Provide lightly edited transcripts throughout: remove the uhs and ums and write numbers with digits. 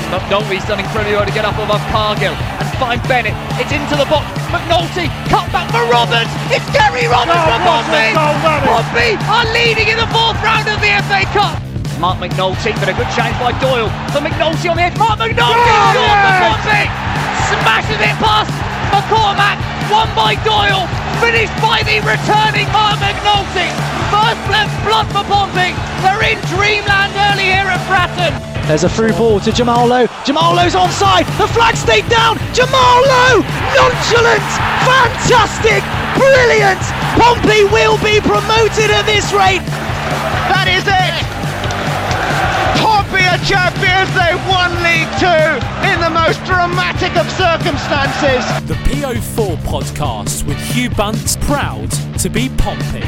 McNulty's done incredibly well to get up above Cargill and find Bennett. It's into the box. McNulty, cut back for Roberts. It's Gary Roberts for Pompey. Pompey are leading in the fourth round of the FA Cup. Mark McNulty, but a good chance by Doyle. For McNulty on the edge. Mark McNulty scores for Pompey. Smashes it past McCormack. Won by Doyle. Finished by the returning Mark McNulty. First left blood for Pompey. They're in dreamland early here at Bratton. There's a through ball to Jamal Lowe. Jamal Lowe's onside. The flag's stayed down. Jamal Lowe, nonchalant, fantastic, brilliant. Pompey will be promoted at this rate. That is it. Pompey are champions. They won League Two in the most dramatic of circumstances. The PO4 podcast with Hugh Bunce, proud to be Pompey.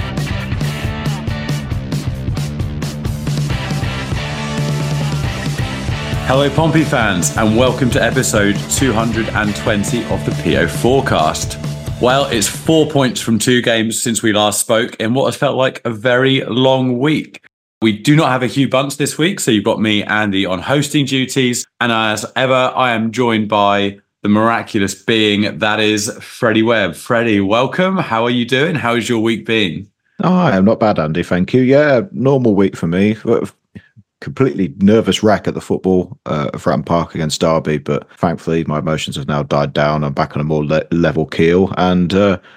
Hello Pompey fans and welcome to episode 220 of the PO4cast. Well, it's 4 points from 2 games since we last spoke in what has felt like a very long week. We do not have a Hugh Bunce this week, so you've got me, Andy, on hosting duties. And as ever, I am joined by the miraculous being that is Freddie Webb. Freddie, welcome. How are you doing? How has your week been? Oh, I am not bad, Andy. Thank you. Yeah, normal week for me. Completely nervous wreck at the football at Fratton Park against Derby, but thankfully my emotions have now died down. I'm back on a more level keel, and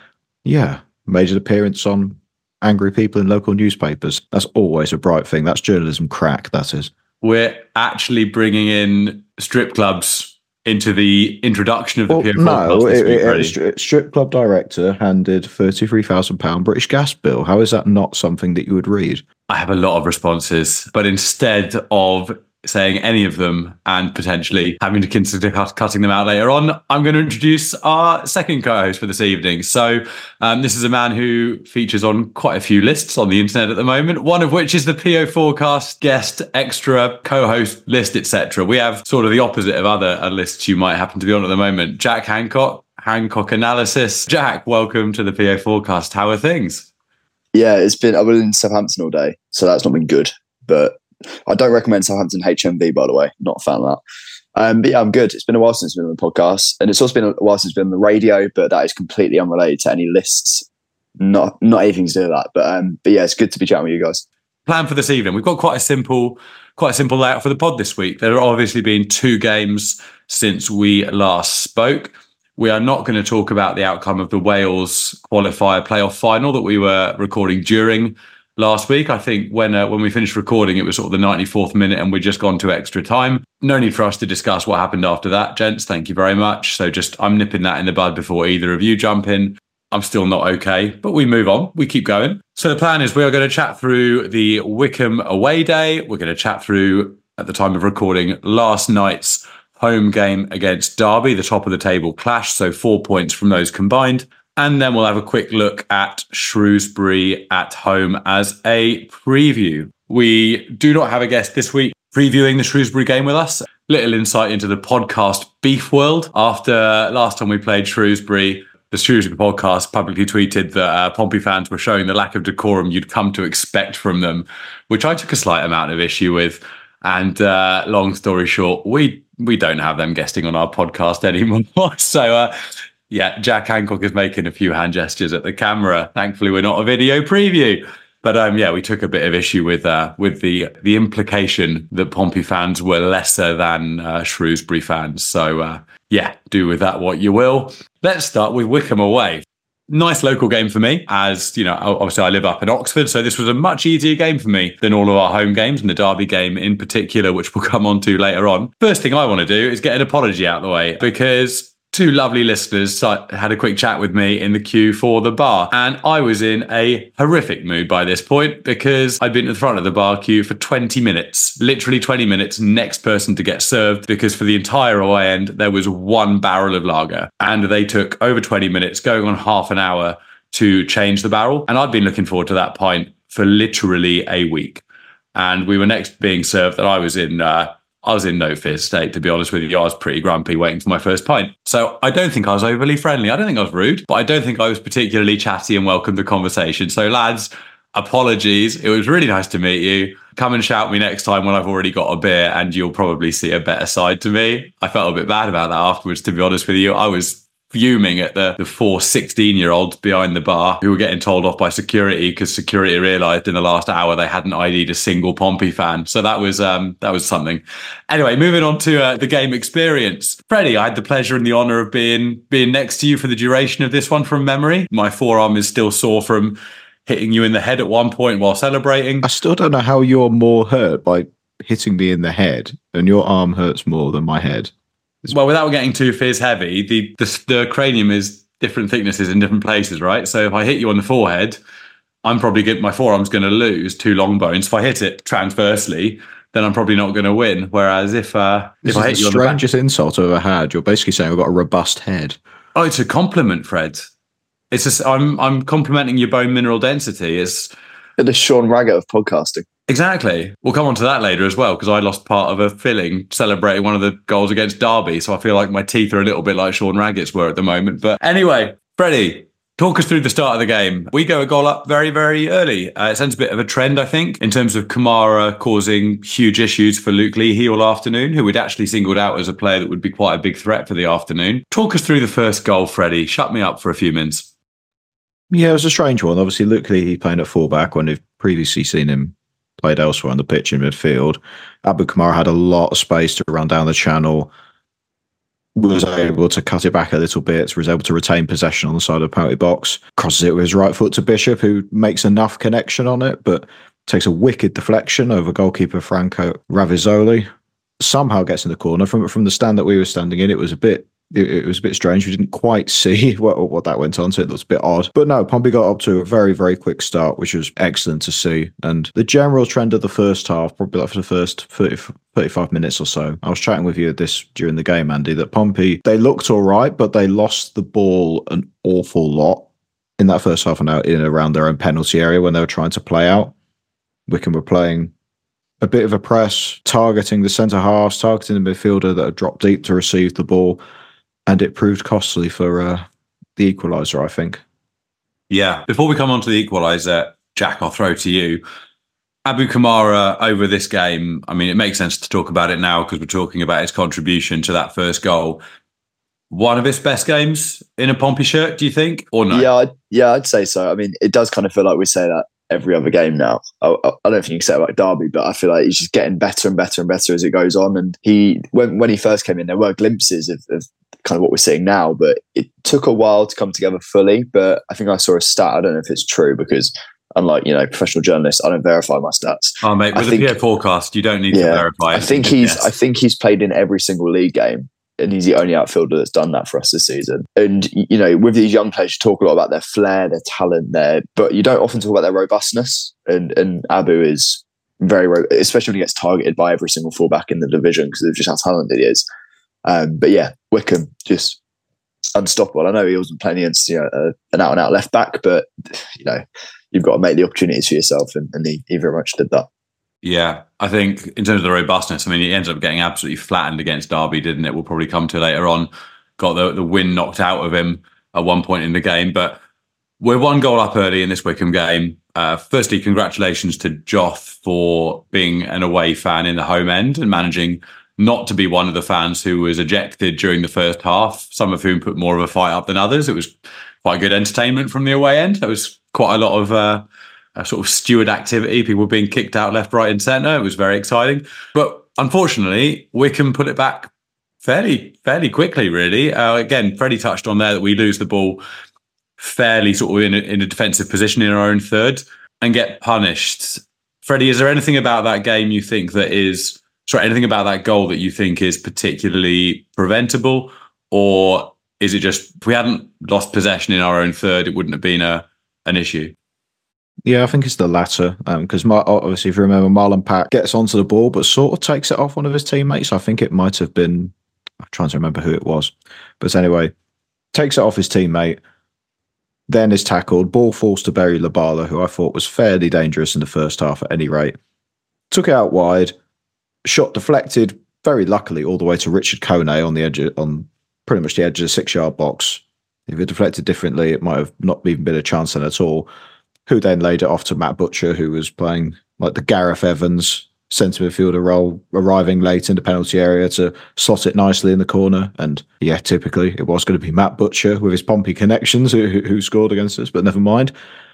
made an appearance on angry people in local newspapers. That's always a bright thing. That's journalism crack, that is. We're actually bringing in strip clubs into the introduction of the PO4. Strip club director handed £33,000 British gas bill. How is that not something that you would read? I have a lot of responses, but instead of saying any of them and potentially having to consider cutting them out later on, I'm going to introduce our second co-host for this evening. So this is a man who features on quite a few lists on the internet at the moment, one of which is the PO4cast guest, extra, co-host list, etc. We have sort of the opposite of other lists you might happen to be on at the moment. Jack Hancock Analysis. Jack, welcome to the PO4cast. How are things? Yeah, I've been in Southampton all day, so that's not been good. But I don't recommend Southampton HMV, by the way. Not a fan of that. But yeah, I'm good. It's been a while since I've been on the podcast, and it's also been a while since I've been on the radio, but that is completely unrelated to any lists. Not anything to do with that. But yeah, it's good to be chatting with you guys. Plan for this evening. We've got quite a simple layout for the pod this week. There have obviously been 2 games since we last spoke. We are not going to talk about the outcome of the Wales qualifier playoff final that we were recording during last week. I think when we finished recording, it was sort of the 94th minute and we'd just gone to extra time. No need for us to discuss what happened after that, gents. Thank you very much. So I'm nipping that in the bud before either of you jump in. I'm still not okay, but we move on. We keep going. So the plan is we are going to chat through the Wycombe away day. We're going to chat through, at the time of recording, last night's home game against Derby, the top of the table clash. So 4 points from those combined. And then we'll have a quick look at Shrewsbury at home as a preview. We do not have a guest this week previewing the Shrewsbury game with us. Little insight into the podcast beef world. After last time we played Shrewsbury, the Shrewsbury podcast publicly tweeted that Pompey fans were showing the lack of decorum you'd come to expect from them, which I took a slight amount of issue with. And long story short, we don't have them guesting on our podcast anymore. So yeah, Jack Hancock is making a few hand gestures at the camera. Thankfully, we're not a video preview. But we took a bit of issue with the implication that Pompey fans were lesser than Shrewsbury fans. So do with that what you will. Let's start with Wycombe away. Nice local game for me, as you know. Obviously, I live up in Oxford, so this was a much easier game for me than all of our home games, and the Derby game in particular, which we'll come on to later on. First thing I want to do is get an apology out of the way, because 2 lovely listeners had a quick chat with me in the queue for the bar, and I was in a horrific mood by this point because I'd been at the front of the bar queue for 20 minutes, literally 20 minutes, next person to get served, because for the entire away end, there was 1 barrel of lager, and they took over 20 minutes, going on half an hour to change the barrel, and I'd been looking forward to that pint for literally a week, and we were next being served, and I was in no fizz state, to be honest with you. I was pretty grumpy waiting for my first pint. So I don't think I was overly friendly. I don't think I was rude, but I don't think I was particularly chatty and welcomed the conversation. So lads, apologies. It was really nice to meet you. Come and shout me next time when I've already got a beer and you'll probably see a better side to me. I felt a bit bad about that afterwards, to be honest with you. I was fuming at the 4 16-year-olds behind the bar who were getting told off by security because security realised in the last hour they hadn't ID'd a single Pompey fan. So that was something. Anyway, moving on to the game experience. Freddie, I had the pleasure and the honour of being next to you for the duration of this one from memory. My forearm is still sore from hitting you in the head at one point while celebrating. I still don't know how you're more hurt by hitting me in the head, and your arm hurts more than my head. Well, without getting too fizz heavy, the cranium is different thicknesses in different places, right? So if I hit you on the forehead, my forearm's going to lose 2 long bones. If I hit it transversely, then I'm probably not going to win. Whereas if I hit you on the back, strangest insult I've ever had. You're basically saying I've got a robust head. Oh, it's a compliment, Fred. It's just I'm complimenting your bone mineral density. It's the Sean Raggett of podcasting. Exactly. We'll come on to that later as well, because I lost part of a filling celebrating one of the goals against Derby. So I feel like my teeth are a little bit like Sean Raggett's were at the moment. But anyway, Freddie, talk us through the start of the game. We go a goal up very, very early. It sends a bit of a trend, I think, in terms of Kamara causing huge issues for Luke Leahy all afternoon, who we'd actually singled out as a player that would be quite a big threat for the afternoon. Talk us through the first goal, Freddie. Shut me up for a few minutes. Yeah, it was a strange one. Obviously, Luke Leahy playing at fullback when we've previously seen him played elsewhere on the pitch in midfield. Abu Kamara had a lot of space to run down the channel, was able to cut it back a little bit, was able to retain possession on the side of the penalty box, crosses it with his right foot to Bishop, who makes enough connection on it, but takes a wicked deflection over goalkeeper Franco Ravizoli. Somehow gets in the corner. From the stand that we were standing in, it was a bit strange. We didn't quite see what that went on, so it looks a bit odd. But no, Pompey got up to a very, very quick start, which was excellent to see. And the general trend of the first half, probably like for the first 35 minutes or so, I was chatting with you at this during the game, Andy, that Pompey, they looked all right, but they lost the ball an awful lot in that first half an hour in and around their own penalty area when they were trying to play out. Wycombe were playing a bit of a press, targeting the centre halves, targeting the midfielder that had dropped deep to receive the ball. And it proved costly for the equaliser, I think. Yeah. Before we come on to the equaliser, Jack, I'll throw to you. Abu Kamara over this game, I mean, it makes sense to talk about it now because we're talking about his contribution to that first goal. One of his best games in a Pompey shirt, do you think? Or no? Yeah, I'd say so. I mean, it does kind of feel like we say that every other game now. I don't think you can say it about Derby, but I feel like he's just getting better and better and better as it goes on. And when he first came in, there were glimpses of kind of what we're seeing now, but it took a while to come together fully. But I think I saw a stat, I don't know if it's true, because unlike, professional journalists, I don't verify my stats. Oh mate, with the PA forecast, you don't need to verify. I think he's played in every single league game, and he's the only outfielder that's done that for us this season. And with these young players, you talk a lot about their flair, their talent there, but you don't often talk about their robustness. And Abu is very, especially when he gets targeted by every single fullback in the division because of just how talented he is. But yeah, Wycombe just unstoppable. I know he wasn't playing against an out-and-out left back, but you've got to make the opportunities for yourself, and he very much did that. Yeah, I think in terms of the robustness, I mean, he ended up getting absolutely flattened against Derby, didn't it? We'll probably come to later on. Got the wind knocked out of him at one point in the game, but we're 1 goal up early in this Wycombe game. Firstly, congratulations to Joff for being an away fan in the home end and managing not to be one of the fans who was ejected during the first half, some of whom put more of a fight up than others. It was quite good entertainment from the away end. There was quite a lot of sort of steward activity, people being kicked out left, right and centre. It was very exciting. But unfortunately, Wycombe put it back fairly quickly, really. Again, Freddie touched on there that we lose the ball fairly sort of in a defensive position in our own third and get punished. Freddie, is there anything about that game you think that is... anything about that goal that you think is particularly preventable? Or is it just, if we hadn't lost possession in our own third, it wouldn't have been an issue? Yeah, I think it's the latter. Because obviously, if you remember, Marlon Pack gets onto the ball, but sort of takes it off one of his teammates. I think it might have been, I'm trying to remember who it was. But anyway, takes it off his teammate, then is tackled. Ball falls to Barry Labala, who I thought was fairly dangerous in the first half at any rate. Took it out wide. Shot deflected, very luckily, all the way to Richard Kone on pretty much the edge of the 6-yard box. If it deflected differently, it might have not even been a chance then at all. who then laid it off to Matt Butcher, who was playing like the Gareth Evans centre midfielder role, arriving late in the penalty area to slot it nicely in the corner. And yeah, typically it was going to be Matt Butcher with his Pompey connections who scored against us, but never mind.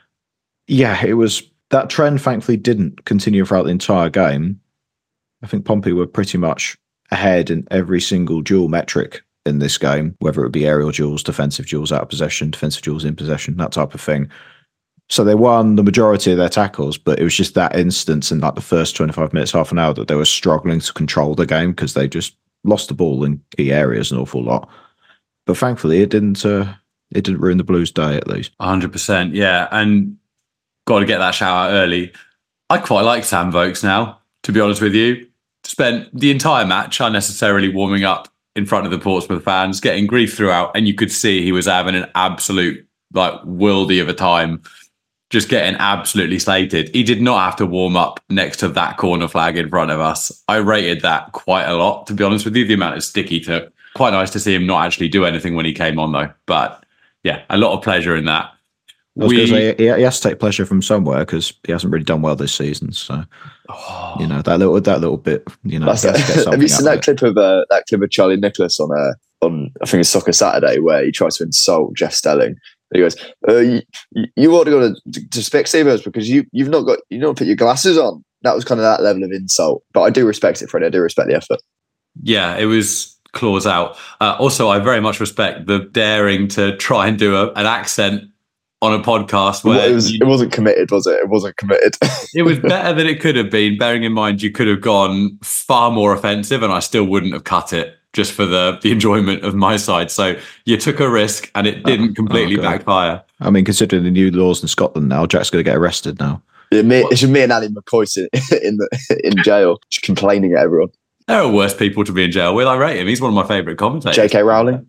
Yeah, it was that trend. Thankfully, didn't continue throughout the entire game. I think Pompey were pretty much ahead in every single duel metric in this game, whether it be aerial duels, defensive duels out of possession, defensive duels in possession, that type of thing. So they won the majority of their tackles, but it was just that instance in like the first 25 minutes, half an hour, that they were struggling to control the game because they just lost the ball in key areas an awful lot. But thankfully, it didn't ruin the Blues' day, at least. 100%, yeah. And got to get that shout out early. I quite like Sam Vokes now, to be honest with you. Spent the entire match unnecessarily warming up in front of the Portsmouth fans, getting grief throughout, and you could see he was having an absolute worldie of a time, just getting absolutely slated. He did not have to warm up next to that corner flag in front of us. I rated that quite a lot, to be honest with you, the amount of stick he took. Quite nice to see him not actually do anything when he came on, though. But yeah, a lot of pleasure in that. I was going to say, he has to take pleasure from somewhere because he hasn't really done well this season. So, that little bit, have you seen that clip of Charlie Nicholas on I think it's Soccer Saturday, where he tries to insult Jeff Stelling? He goes, "You ought to go to Specsavers because you don't put your glasses on." That was kind of that level of insult. But I do respect it, Freddie. I do respect the effort. Yeah, it was claws out. Also, I very much respect the daring to try and do an accent on a podcast where it wasn't committed, was it? It wasn't committed. It was better than it could have been, bearing in mind you could have gone far more offensive and I still wouldn't have cut it just for the enjoyment of my side. So you took a risk and it didn't completely backfire. I mean, considering the new laws in Scotland now, Jack's going to get arrested now. It's just me and Ali McCoy in jail, just complaining at everyone. There are worse people to be in jail with. I rate him. He's one of my favourite commentators. J.K. Rowling?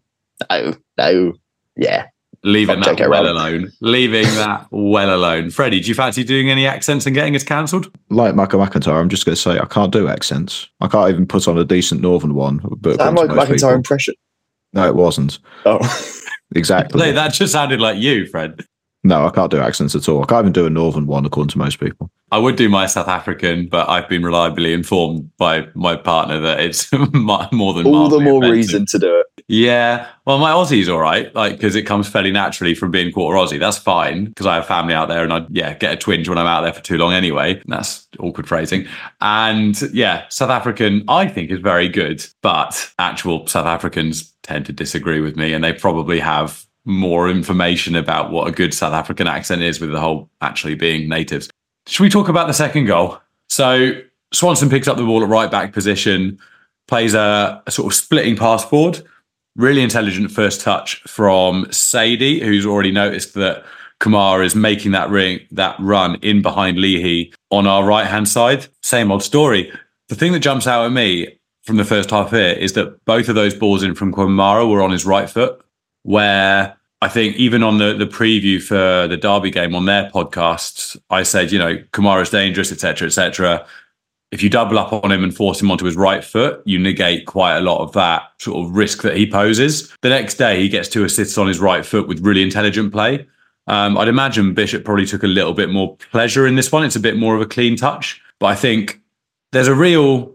No. Yeah. Leaving that well alone. Leaving that well alone. Freddie, do you fancy doing any accents and getting us cancelled? Like Michael McIntyre, I'm just going to say I can't do accents. I can't even put on a decent Northern one. But that Michael McIntyre impression? No, it wasn't. Oh. Exactly. No, that just sounded like you, Fred. No, I can't do accents at all. I can't even do a Northern one, according to most people. I would do my South African, but I've been reliably informed by my partner that it's more than all the more offensive. Reason to do it. Yeah. Well, my Aussie's all right, because it comes fairly naturally from being quarter Aussie. That's fine, because I have family out there and I get a twinge when I'm out there for too long anyway. That's awkward phrasing. And yeah, South African, I think, is very good, but actual South Africans tend to disagree with me and they probably have more information about what a good South African accent is with the whole actually being natives. Should we talk about the second goal? So Swanson picks up the ball at right back position, plays a sort of splitting pass forward. Really intelligent first touch from Sadie, who's already noticed that Kamara is making that run in behind Leahy on our right-hand side. Same old story. The thing that jumps out at me from the first half here is that both of those balls in from Kamara were on his right foot, where I think even on the preview for the Derby game on their podcasts, I said, Kamara's dangerous, etc., etc. If you double up on him and force him onto his right foot, you negate quite a lot of that sort of risk that he poses. The next day, he gets 2 assists on his right foot with really intelligent play. I'd imagine Bishop probably took a little bit more pleasure in this one. It's a bit more of a clean touch. But I think there's a real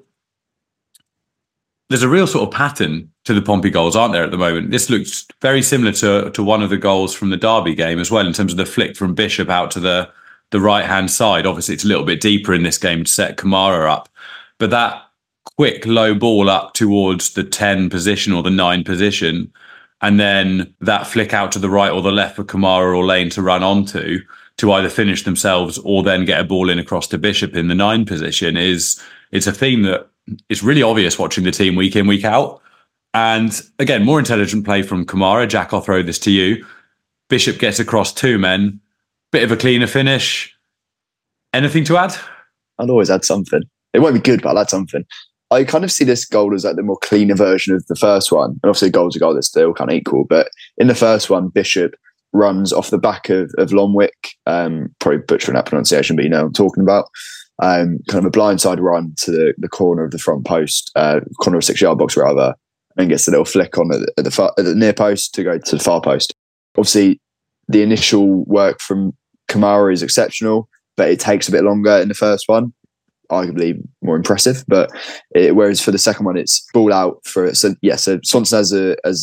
sort of pattern to the Pompey goals, aren't there, at the moment? This looks very similar to one of the goals from the Derby game as well, in terms of the flick from Bishop out to the right-hand side. Obviously, it's a little bit deeper in this game to set Kamara up. But that quick low ball up towards the 10 position or the 9 position, and then that flick out to the right or the left for Kamara or Lane to run onto to either finish themselves or then get a ball in across to Bishop in the 9 position it's a theme that is really obvious watching the team week in, week out. And again, more intelligent play from Kamara. Jack, I'll throw this to you. Bishop gets across 2 men. Bit of a cleaner finish. Anything to add? I'd always add something. It won't be good, but I'll add something. I kind of see this goal as like the more cleaner version of the first one. And obviously, a goal's a goal, that's still kind of equal. But in the first one, Bishop runs off the back of Lomwick. Probably butchering that pronunciation, but you know what I'm talking about. Kind of a blindside run to the corner of the front post, corner of 6-yard box rather, and gets a little flick on at the near post to go to the far post. Obviously, the initial work from Kamara is exceptional, but it takes a bit longer in the first one. Arguably more impressive, but whereas for the second one, it's ball out for it. So Swanson has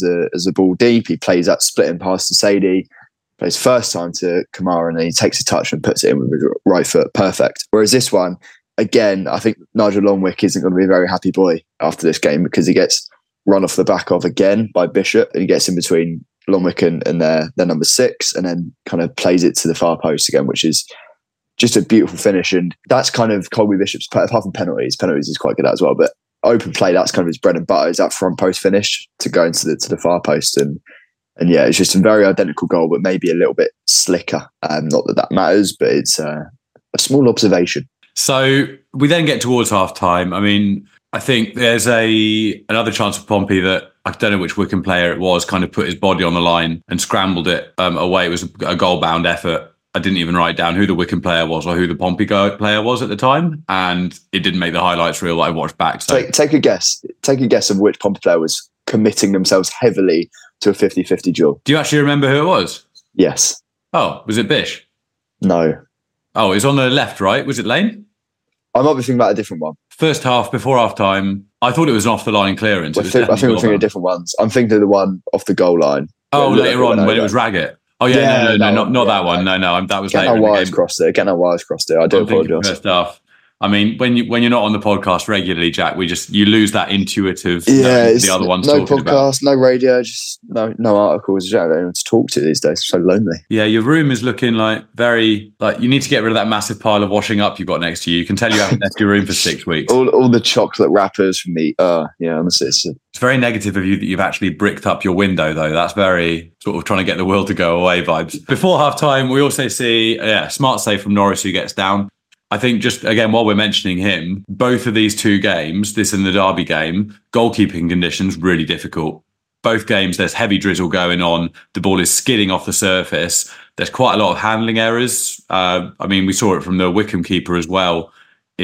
a ball deep. He plays that splitting pass to Sadie, plays first time to Kamara, and then he takes a touch and puts it in with his right foot. Perfect. Whereas this one, again, I think Nigel Longwick isn't going to be a very happy boy after this game because he gets run off the back of again by Bishop, and he gets in between Longwick and their number 6, and then kind of plays it to the far post again, which is just a beautiful finish. And that's kind of Colby Bishop's, apart from penalties is quite good at as well, but open play, that's kind of his bread and butter, is that front post finish to go into the far post. And yeah, it's just a very identical goal, but maybe a little bit slicker. Not that matters, but it's a small observation. So we then get towards half time. I mean, I think there's another chance for Pompey that I don't know which Wycombe player it was, kind of put his body on the line and scrambled it away. It was a goal-bound effort. I didn't even write down who the Wycombe player was or who the Pompey player was at the time, and it didn't make the highlights reel that I watched back. So take a guess. Take a guess of which Pompey player was committing themselves heavily to a 50-50 duel. Do you actually remember who it was? Yes. Oh, was it Bish? No. Oh, it's on the left, right? Was it Lane? I might be thinking about a different one. First half, before half time, I thought it was an off the line clearance. I think we're thinking of different ones. I'm thinking of the one off the goal line. Oh, later on when it was Raggett. Oh yeah, no, not that one. No, that was later. Getting our wires crossed there. I do apologise. First half. I mean, when you're not on the podcast regularly, Jack, you lose that intuitive. Yeah, the other ones. No podcast, no radio, just no articles. You don't know anyone to talk to these days. It's so lonely. Yeah, your room is looking very you need to get rid of that massive pile of washing up you've got next to you. You can tell you haven't left your room for 6 weeks. All the chocolate wrappers from me. Yeah, honestly, it's very negative of you that you've actually bricked up your window, though. That's very sort of trying to get the world to go away vibes. Before half time, we also see smart save from Norris, who gets down. I think just, again, while we're mentioning him, both of these two games, this and the Derby game, goalkeeping conditions, really difficult. Both games, there's heavy drizzle going on. The ball is skidding off the surface. There's quite a lot of handling errors. I mean, we saw it from the Wycombe keeper as well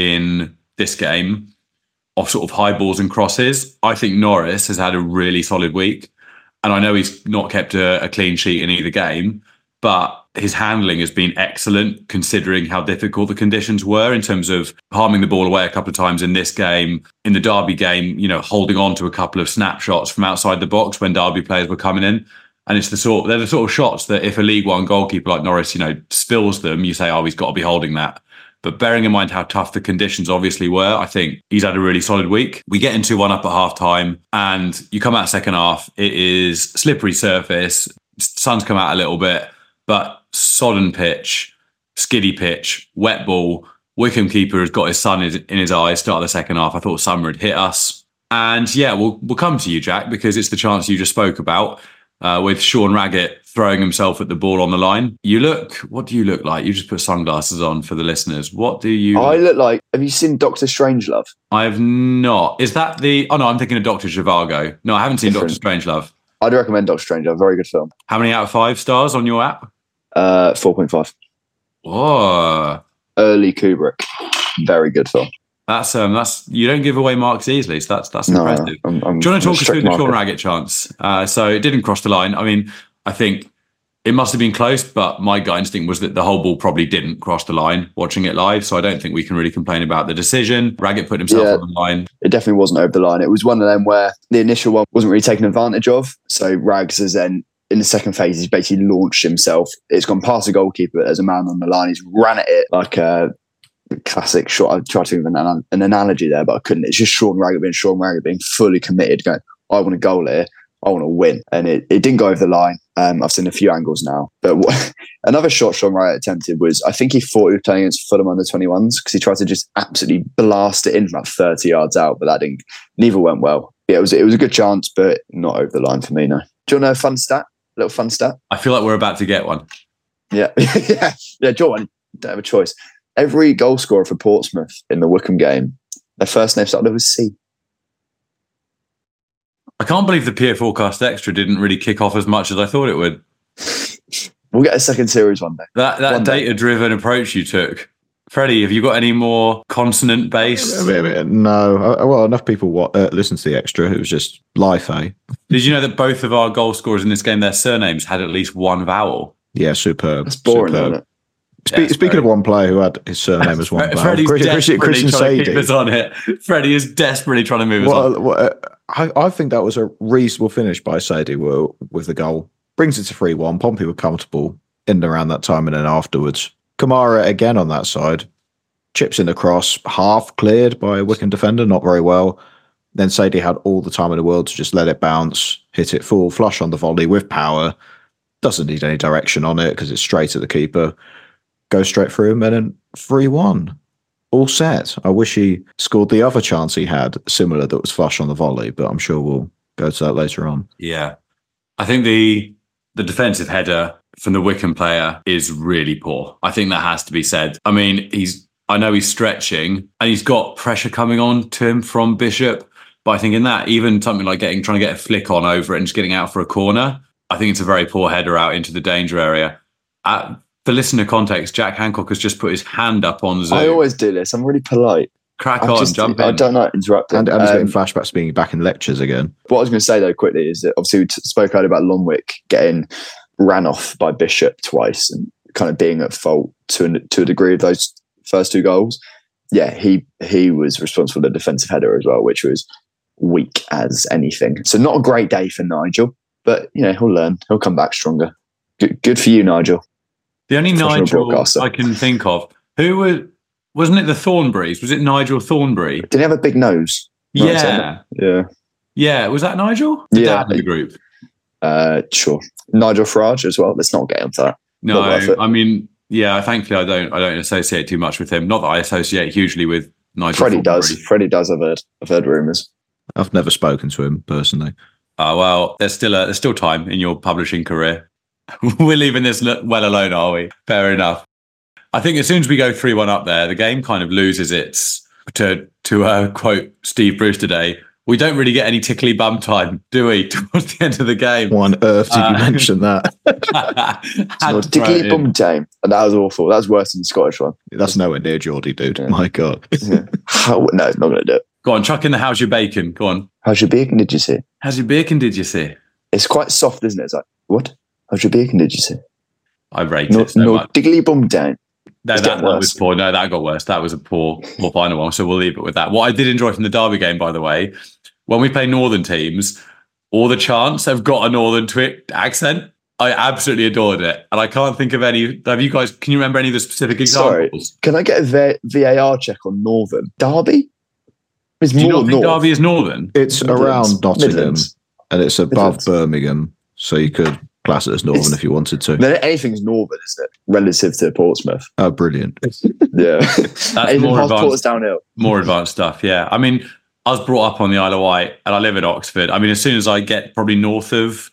in this game, off sort of high balls and crosses. I think Norris has had a really solid week. And I know he's not kept a clean sheet in either game, but his handling has been excellent considering how difficult the conditions were in terms of palming the ball away a couple of times in this game. In the Derby game, holding on to a couple of snapshots from outside the box when Derby players were coming in. And they're the sort of shots that if a League One goalkeeper like Norris, spills them, you say, oh, he's got to be holding that. But bearing in mind how tough the conditions obviously were, I think he's had a really solid week. We get into 1-1 up at half time and you come out second half. It is slippery surface. Sun's come out a little bit, but sodden pitch, skiddy pitch, wet ball. Wycombe keeper has got his sun in his eyes. Start of the second half, I thought summer had hit us. And yeah, we'll come to you, Jack, because it's the chance you just spoke about with Sean Raggett throwing himself at the ball on the line. What do you look like? You just put sunglasses on for the listeners. What do you... I look like... Have you seen Dr. Strangelove? I have not. Is that the... Oh no, I'm thinking of Dr. Zhivago. No, I haven't seen Dr. Strangelove. I'd recommend Dr. Strangelove. Very good film. How many out of 5 stars on your app? 4.5. Oh, early Kubrick, very good film. That's you don't give away marks easily, so that's impressive. Do you want to talk us through the Sean Raggett chance? So it didn't cross the line. I mean, I think it must have been close, but my gut instinct was that the whole ball probably didn't cross the line watching it live. So I don't think we can really complain about the decision. Raggett put himself on the line. It definitely wasn't over the line. It was one of them where the initial one wasn't really taken advantage of. So Rags has then, in the second phase, he's basically launched himself. It's gone past the goalkeeper as a man on the line. He's ran at it like a classic shot. I tried to think of an analogy there, but I couldn't. It's just Sean Raggett being fully committed, going, I want a goal here. I want to win. And it didn't go over the line. I've seen a few angles now. But another shot Sean Raggett attempted was, I think he thought he was playing against Fulham under 21s because he tried to just absolutely blast it in from about 30 yards out, but neither went well. Yeah, it was a good chance, but not over the line for me, no. Do you want to know a fun stat? A little fun stat? I feel like we're about to get one. Yeah. Yeah, Joe, I don't have a choice. Every goal scorer for Portsmouth in the Wycombe game, their first name started with C. I can't believe the PA Forecast Extra didn't really kick off as much as I thought it would. We'll get a second series one day. That data-driven approach you took. Freddie, have you got any more consonant-based? No. Well, enough people listen to the Extra. It was just life, eh? Did you know that both of our goal scorers in this game, their surnames had at least one vowel? Yeah, superb. That's boring, isn't it? Speaking of one player who had his surname as one player, Freddie's desperately Christian trying to keep us Sadie. on it. Freddie is desperately trying to move us on. I think that was a reasonable finish by Sadie with the goal. Brings it to 3-1. Pompey were comfortable in and around that time, and then afterwards, Kamara again on that side. Chips in the cross, half cleared by a Wycombe defender, not very well. Then Sadie had all the time in the world to just let it bounce, hit it full flush on the volley with power. Doesn't need any direction on it because it's straight at the keeper. Goes straight through him and then 3-1. All set. I wish he scored the other chance he had, similar, that was flush on the volley, but I'm sure we'll go to that later on. Yeah. I think the defensive header from the Wycombe player is really poor. I think that has to be said. I mean, I know he's stretching and he's got pressure coming on to him from Bishop, but I think in that, even something like trying to get a flick on over it and just getting out for a corner, I think it's a very poor header out into the danger area. For listener context, Jack Hancock has just put his hand up on Zoom. I always do this. I'm really polite. Jump in. I don't like interrupting. And he's getting flashbacks to being back in lectures again. What I was going to say, though, quickly, is that obviously we spoke earlier about Longwick getting ran off by Bishop twice and kind of being at fault to a degree of those first two goals. Yeah, he was responsible for the defensive header as well, which was weak as anything. So not a great day for Nigel, but he'll learn. He'll come back stronger. Good for you, Nigel. The only Nigel I can think of, wasn't it the Thornberrys? Was it Nigel Thornberry? Did he have a big nose? Yeah. Yeah. Was that Nigel? The dad of the group. Sure. Nigel Farage as well. Let's not get into that. No, I mean, yeah, thankfully I don't associate too much with him. Not that I associate hugely with Nigel Freddie Thornberry. Freddie does, I've heard rumours. I've never spoken to him personally. Well, there's still time in your publishing career. We're leaving this well alone, are we? Fair enough. I think as soon as we go 3-1 up there, the game kind of loses its, to quote Steve Bruce today, we don't really get any tickly bum time, do we, towards the end of the game? Why on earth did you mention that? Tickly bum time. And that was awful. That was worse than the Scottish one. That's nowhere near Geordie, dude. Yeah. My God. No, not going to do it. Go on, chuck in the how's your bacon. Go on. How's your bacon, did you say? How's your bacon, did you say? It's quite soft, isn't it? It's like, what? How's your bacon, did you say? I rate it so much. Tickly bum down. No, that was poor. No, that got worse. That was a poor final one. So we'll leave it with that. What I did enjoy from the Derby game, by the way, when we play Northern teams, all the chants have got a Northern accent. I absolutely adored it. And I can't think of any. Have you guys, can you remember any of the specific examples? Sorry, can I get a VAR check on Northern? Derby? Do you not think Derby is Northern? It's around Nottingham Midlands. And it's above Birmingham. So you could class it as Northern if you wanted to. Anything's Northern, isn't it? Relative to Portsmouth. Oh, brilliant. Yeah. That's more advanced, downhill. More advanced stuff, yeah. I mean, I was brought up on the Isle of Wight and I live in Oxford. I mean, as soon as I get probably north of,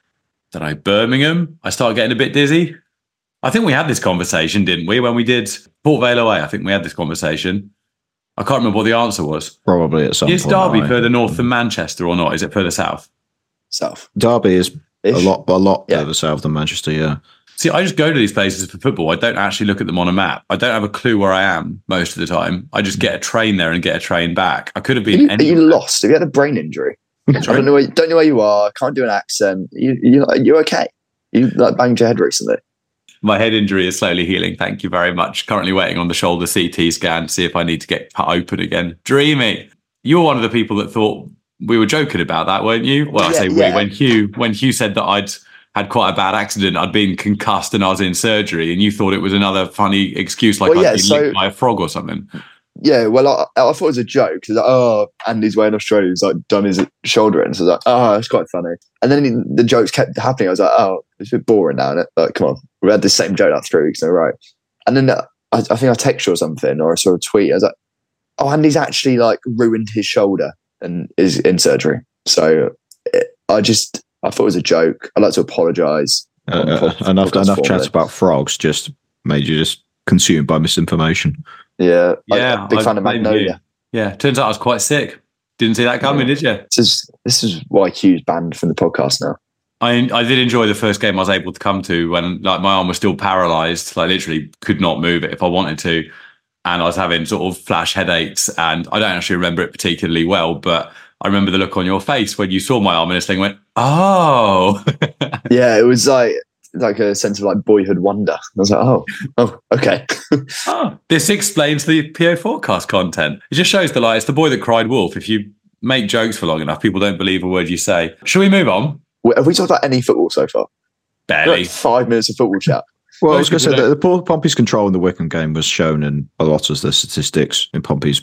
Birmingham, I start getting a bit dizzy. I think we had this conversation, didn't we? When we did Port Vale away, I think we had this conversation. I can't remember what the answer was. Probably at some point. Is Derby further north than Manchester or not? Is it further south? South. Derby is a lot further south than Manchester, yeah. See, I just go to these places for football. I don't actually look at them on a map. I don't have a clue where I am most of the time. I just get a train there and get a train back. I could have been anywhere. You lost? Have you had a brain injury? I don't know where you are. Can't do an accent. You're okay. You banged your head recently. My head injury is slowly healing. Thank you very much. Currently waiting on the shoulder CT scan to see if I need to get cut open again. Dreamy. You're one of the people that thought we were joking about that, weren't you? Well, I say we. When Hugh said that I'd had quite a bad accident, I'd been concussed and I was in surgery, and you thought it was another funny excuse, like I'd been licked by a frog or something. Yeah, well, I thought it was a joke. It's like, Andy's way in Australia. He's like done his shoulder in. So I was like, it's quite funny. And then the jokes kept happening. I was like, it's a bit boring now, isn't it? Like, come on, we had the same joke like 3 weeks in a row. And then I think I texted you or something, or I saw a tweet. I was like, Andy's actually like ruined his shoulder and is in surgery. So I thought it was a joke. I'd like to apologise. Enough chats about frogs just made you just consumed by misinformation. Yeah. Big fan of Magnolia. Yeah. Turns out I was quite sick. Didn't see that coming, did you? This is why Hugh's banned from the podcast now. I did enjoy the first game I was able to come to when my arm was still paralysed, literally could not move it if I wanted to. And I was having sort of flash headaches, and I don't actually remember it particularly well, but I remember the look on your face when you saw my arm and this thing went, oh. Yeah, it was like, like a sense of like boyhood wonder. I was like, oh, okay. This explains the PO Forecast content. It just shows it's the boy that cried wolf. If you make jokes for long enough, people don't believe a word you say. Shall we move on? Have we talked about any football so far? Barely. Like 5 minutes of football chat. Well, I was going to say that Pompey's control in the Wycombe game was shown in a lot of the statistics. In Pompey's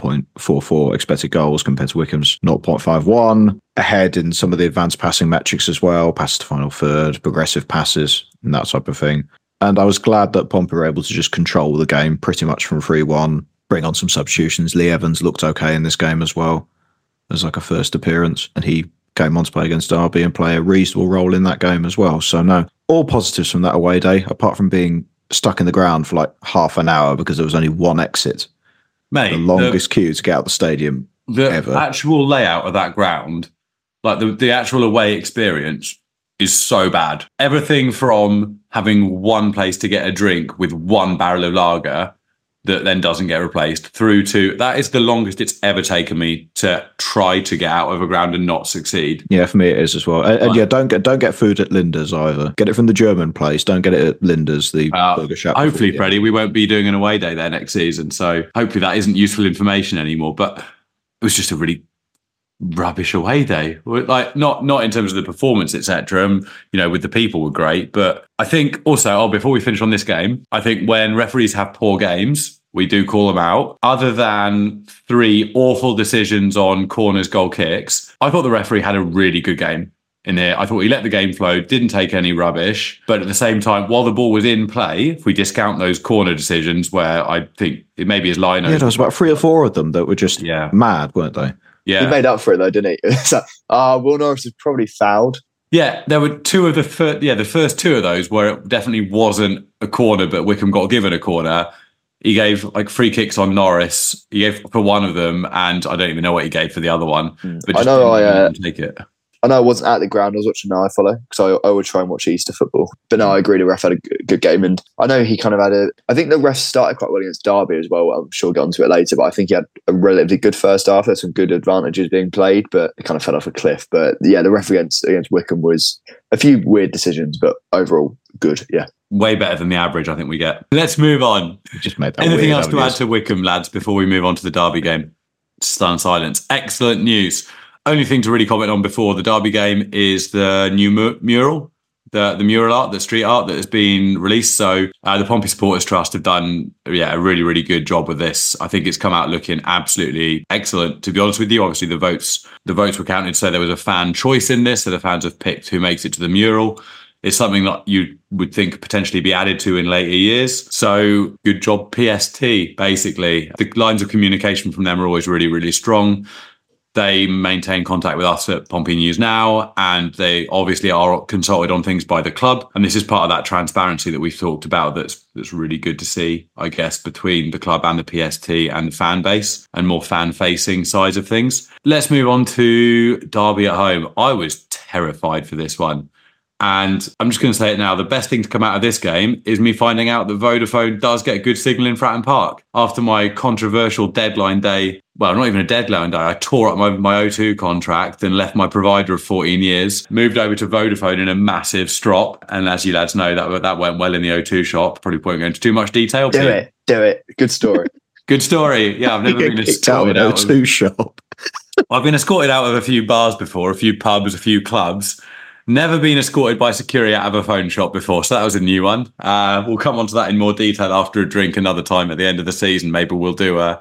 1.44 expected goals compared to Wycombe's 0.51, ahead in some of the advanced passing metrics as well, passes to final third, progressive passes, and that type of thing. And I was glad that Pompey were able to just control the game pretty much from 3-1, bring on some substitutions. Lee Evans looked okay in this game as well as like a first appearance, and he came on to play against Derby and play a reasonable role in that game as well. So no, all positives from that away day, apart from being stuck in the ground for like half an hour because there was only one exit. Mate, the longest queue to get out the stadium ever. The actual layout of that ground, like the actual away experience, is so bad. Everything from having one place to get a drink with one barrel of lager that then doesn't get replaced, through to that is the longest it's ever taken me to try to get out of a ground and not succeed. Yeah, for me it is as well. And yeah, don't get food at Linda's either. Get it from the German place. Don't get it at Linda's, the burger shop. Hopefully, Freddie, we won't be doing an away day there next season, so hopefully that isn't useful information anymore. But it was just a really rubbish away day. Like not in terms of the performance, etc. With the people were great, but I think also, before we finish on this game, I think when referees have poor games, we do call them out. Other than 3 awful decisions on corners, goal kicks, I thought the referee had a really good game in here. I thought he let the game flow, didn't take any rubbish, but at the same time, while the ball was in play, if we discount those corner decisions where I think it maybe is Lino. Yeah, there was about 3 or 4 of them that were just mad, weren't they? Yeah, he made up for it though, didn't he? So, Will Norris was probably fouled. Yeah, there were 2 of the first 2 of those where it definitely wasn't a corner, but Wycombe got given a corner. He gave like free kicks on Norris. He gave for one of them, and I don't even know what he gave for the other one. But just didn't take it. I know I wasn't at the ground. I was watching Now I Follow because I would try and watch Easter football. But no, I agree. The ref had a good game, and I know he kind of had I think the ref started quite well against Derby as well. I'm sure we'll get onto it later, but I think he had a relatively good first half. There's some good advantages being played, but it kind of fell off a cliff. But yeah, the ref against Wycombe was a few weird decisions, but overall good. Yeah. Way better than the average I think we get. Let's move on. Just made that Anything weird, else to add to Wycombe, lads, before we move on to the Derby game? Stunned silence. Excellent news. Only thing to really comment on before the Derby game is the new mural, the mural art, the street art that has been released. So the Pompey Supporters Trust have done a really, really good job with this. I think it's come out looking absolutely excellent, to be honest with you. Obviously, the votes were counted, so there was a fan choice in this, so the fans have picked who makes it to the mural. It's something that you would think potentially be added to in later years. So good job, PST, basically. The lines of communication from them are always really, really strong. They maintain contact with us at Pompey News Now, and they obviously are consulted on things by the club. And this is part of that transparency that we've talked about that's really good to see, I guess, between the club and the PST and the fan base and more fan-facing sides of things. Let's move on to Derby at home. I was terrified for this one. And I'm just going to say it now. The best thing to come out of this game is me finding out that Vodafone does get good signal in Fratton Park. After my controversial deadline day, well, not even a deadline day, I tore up my O2 contract and left my provider of 14 years, moved over to Vodafone in a massive strop. And as you lads know, that went well in the O2 shop. Probably won't go into too much detail. Do it. Good story. Good story. Yeah, I've never been escorted out of O2 shop. I've been escorted out of a few bars before, a few pubs, a few clubs. Never been escorted by security out of a phone shop before, so that was a new one. We'll come on to that in more detail after a drink another time at the end of the season. Maybe we'll do a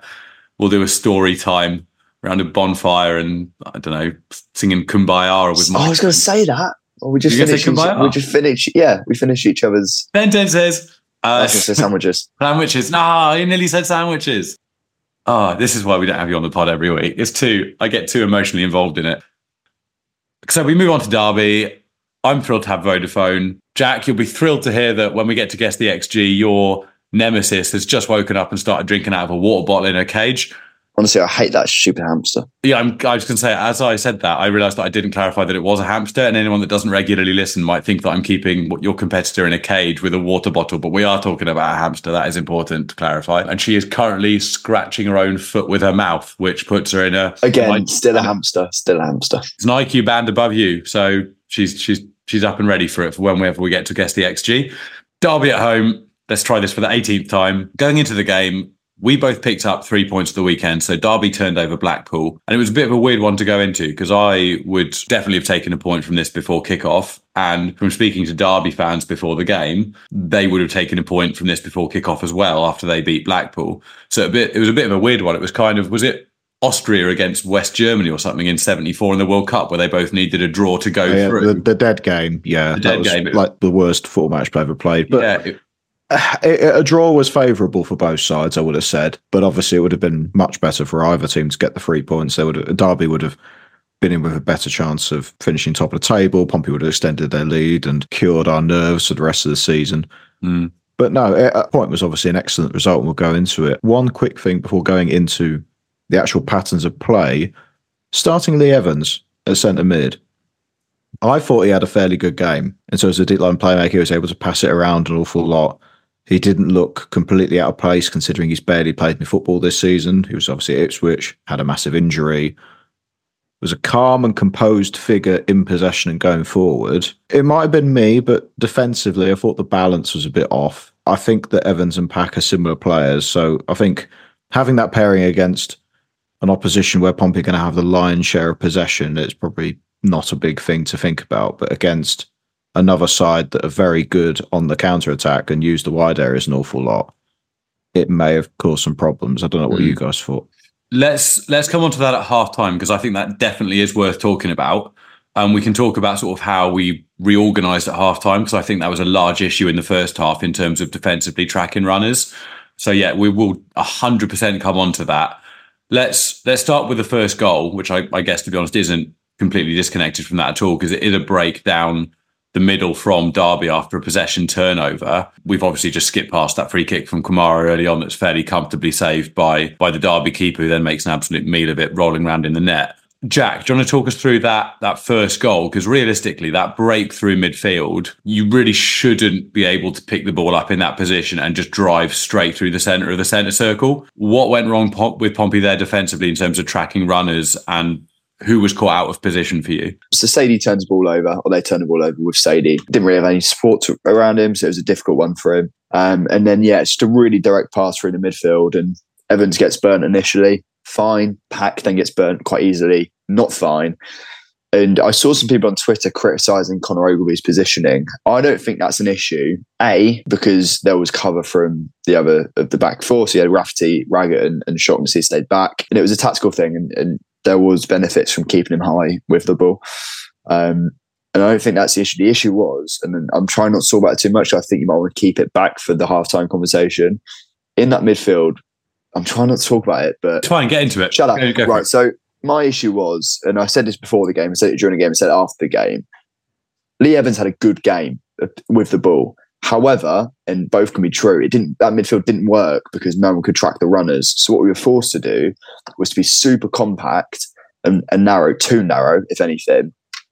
story time around a bonfire and, I don't know, singing Kumbaya. I was going to say that. Or we just finish each other's sentences. I was going to say sandwiches. Sandwiches. No, you nearly said sandwiches. Oh, this is why we don't have you on the pod every week. I get too emotionally involved in it. So we move on to Derby. I'm thrilled to have Vodafone. Jack, you'll be thrilled to hear that when we get to Guess the XG, your nemesis has just woken up and started drinking out of a water bottle in her cage. Honestly, I hate that stupid hamster. Yeah, I was going to say, as I said that, I realised that I didn't clarify that it was a hamster, and anyone that doesn't regularly listen might think that I'm keeping your competitor in a cage with a water bottle, but we are talking about a hamster. That is important to clarify. And she is currently scratching her own foot with her mouth, which puts her in a... Again, still a hamster. It's an IQ band above you, so she's she's up and ready for it for whenever we get to guess the XG. Derby at home. Let's try this for the 18th time. Going into the game, we both picked up 3 points for the weekend. So Derby turned over Blackpool. And it was a bit of a weird one to go into because I would definitely have taken a point from this before kickoff. And from speaking to Derby fans before the game, they would have taken a point from this before kickoff as well after they beat Blackpool. So it was a bit of a weird one. It was was it Austria against West Germany or something in 74 in the World Cup where they both needed a draw to go through? The dead game, yeah. That was game. Like the worst football match I've ever played. But a draw was favourable for both sides, I would have said. But obviously it would have been much better for either team to get the 3 points. Derby would have been in with a better chance of finishing top of the table. Pompey would have extended their lead and cured our nerves for the rest of the season. But no, a point was obviously an excellent result, and we'll go into it. One quick thing before going into the actual patterns of play. Starting Lee Evans at centre mid, I thought he had a fairly good game. And so as a deep line playmaker, he was able to pass it around an awful lot. He didn't look completely out of place considering he's barely played any football this season. He was obviously at Ipswich, had a massive injury. Was a calm and composed figure in possession and going forward. It might have been me, but defensively, I thought the balance was a bit off. I think that Evans and Pack are similar players. So I think having that pairing against an opposition where Pompey are going to have the lion's share of possession, it's probably not a big thing to think about. But against another side that are very good on the counter-attack and use the wide areas an awful lot, it may have caused some problems. I don't know what you guys thought. Let's come on to that at half-time, because I think that definitely is worth talking about. We can talk about sort of how we reorganised at half-time, because I think that was a large issue in the first half in terms of defensively tracking runners. So yeah, we will 100% come on to that. Let's start with the first goal, which I guess, to be honest, isn't completely disconnected from that at all, because it is a break down the middle from Derby after a possession turnover. We've obviously just skipped past that free kick from Kamara early on that's fairly comfortably saved by the Derby keeper, who then makes an absolute meal of it, rolling around in the net. Jack, do you want to talk us through that first goal? Because realistically, that break through midfield, you really shouldn't be able to pick the ball up in that position and just drive straight through the centre of the centre circle. What went wrong with Pompey there defensively in terms of tracking runners, and who was caught out of position for you? So Sadie turns the ball over, or they turn the ball over with Sadie. Didn't really have any support around him, so it was a difficult one for him. And then, it's just a really direct pass through the midfield, and Evans gets burnt initially. Fine. Pack then gets burnt quite easily. Not fine. And I saw some people on Twitter criticising Conor Ogilvy's positioning. I don't think that's an issue. Because there was cover from the other of the back four. So you had Rafferty, Raggett and Shaughnessy stayed back. And it was a tactical thing, and there was benefits from keeping him high with the ball. And I don't think that's the issue. The issue was, and I'm trying not to talk about it too much, I think you might want to keep it back for the halftime conversation. In that midfield, I'm trying not to talk about it, but... It's fine, get into it. Shut up. Right, so my issue was, and I said this before the game, I said it during the game, I said it after the game, Lee Evans had a good game with the ball. However, and both can be true, that midfield didn't work because no one could track the runners. So what we were forced to do was to be super compact and narrow, too narrow, if anything.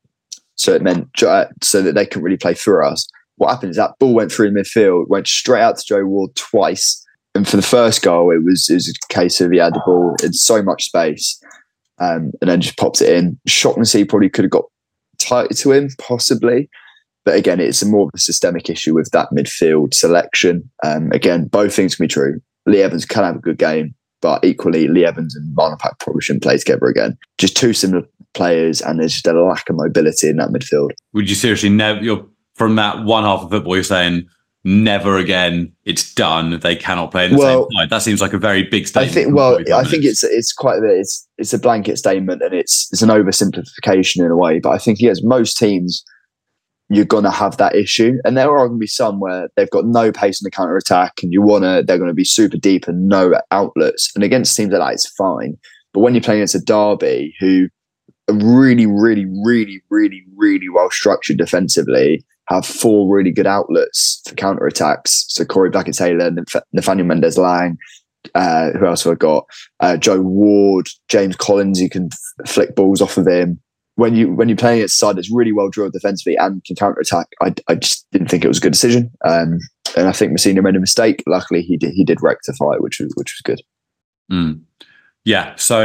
So it meant so that they couldn't really play through us. What happened is that ball went through midfield, went straight out to Joe Ward twice. And for the first goal, it was a case of he had the ball in so much space and then just popped it in. Shaughnessy probably could have got tighter to him, possibly. But again, it's more of a systemic issue with that midfield selection. Again, both things can be true. Lee Evans can have a good game, but equally, Lee Evans and Marlon Pack probably shouldn't play together again. Just two similar players, and there's just a lack of mobility in that midfield. Would you seriously never, from that one half of football, you're saying never again, it's done, they cannot play in the same side? That seems like a very big statement. I think it's quite a bit, it's a blanket statement, and it's an oversimplification in a way. But I think, yes, most teams, you're going to have that issue. And there are going to be some where they've got no pace in the counter-attack and they're going to be super deep and no outlets. And against teams like that, it's fine. But when you're playing against a Derby, who are really, really, really, really, really well structured defensively, have four really good outlets for counter-attacks. So Corey Blackett-Taylor, Nathaniel Mendez-Lang, who else have I got? Joe Ward, James Collins, you can flick balls off of him. When you're playing against a side that's really well drilled defensively and can counter-attack, I just didn't think it was a good decision. And I think Messina made a mistake. Luckily, he did rectify it, which was good. Yeah. So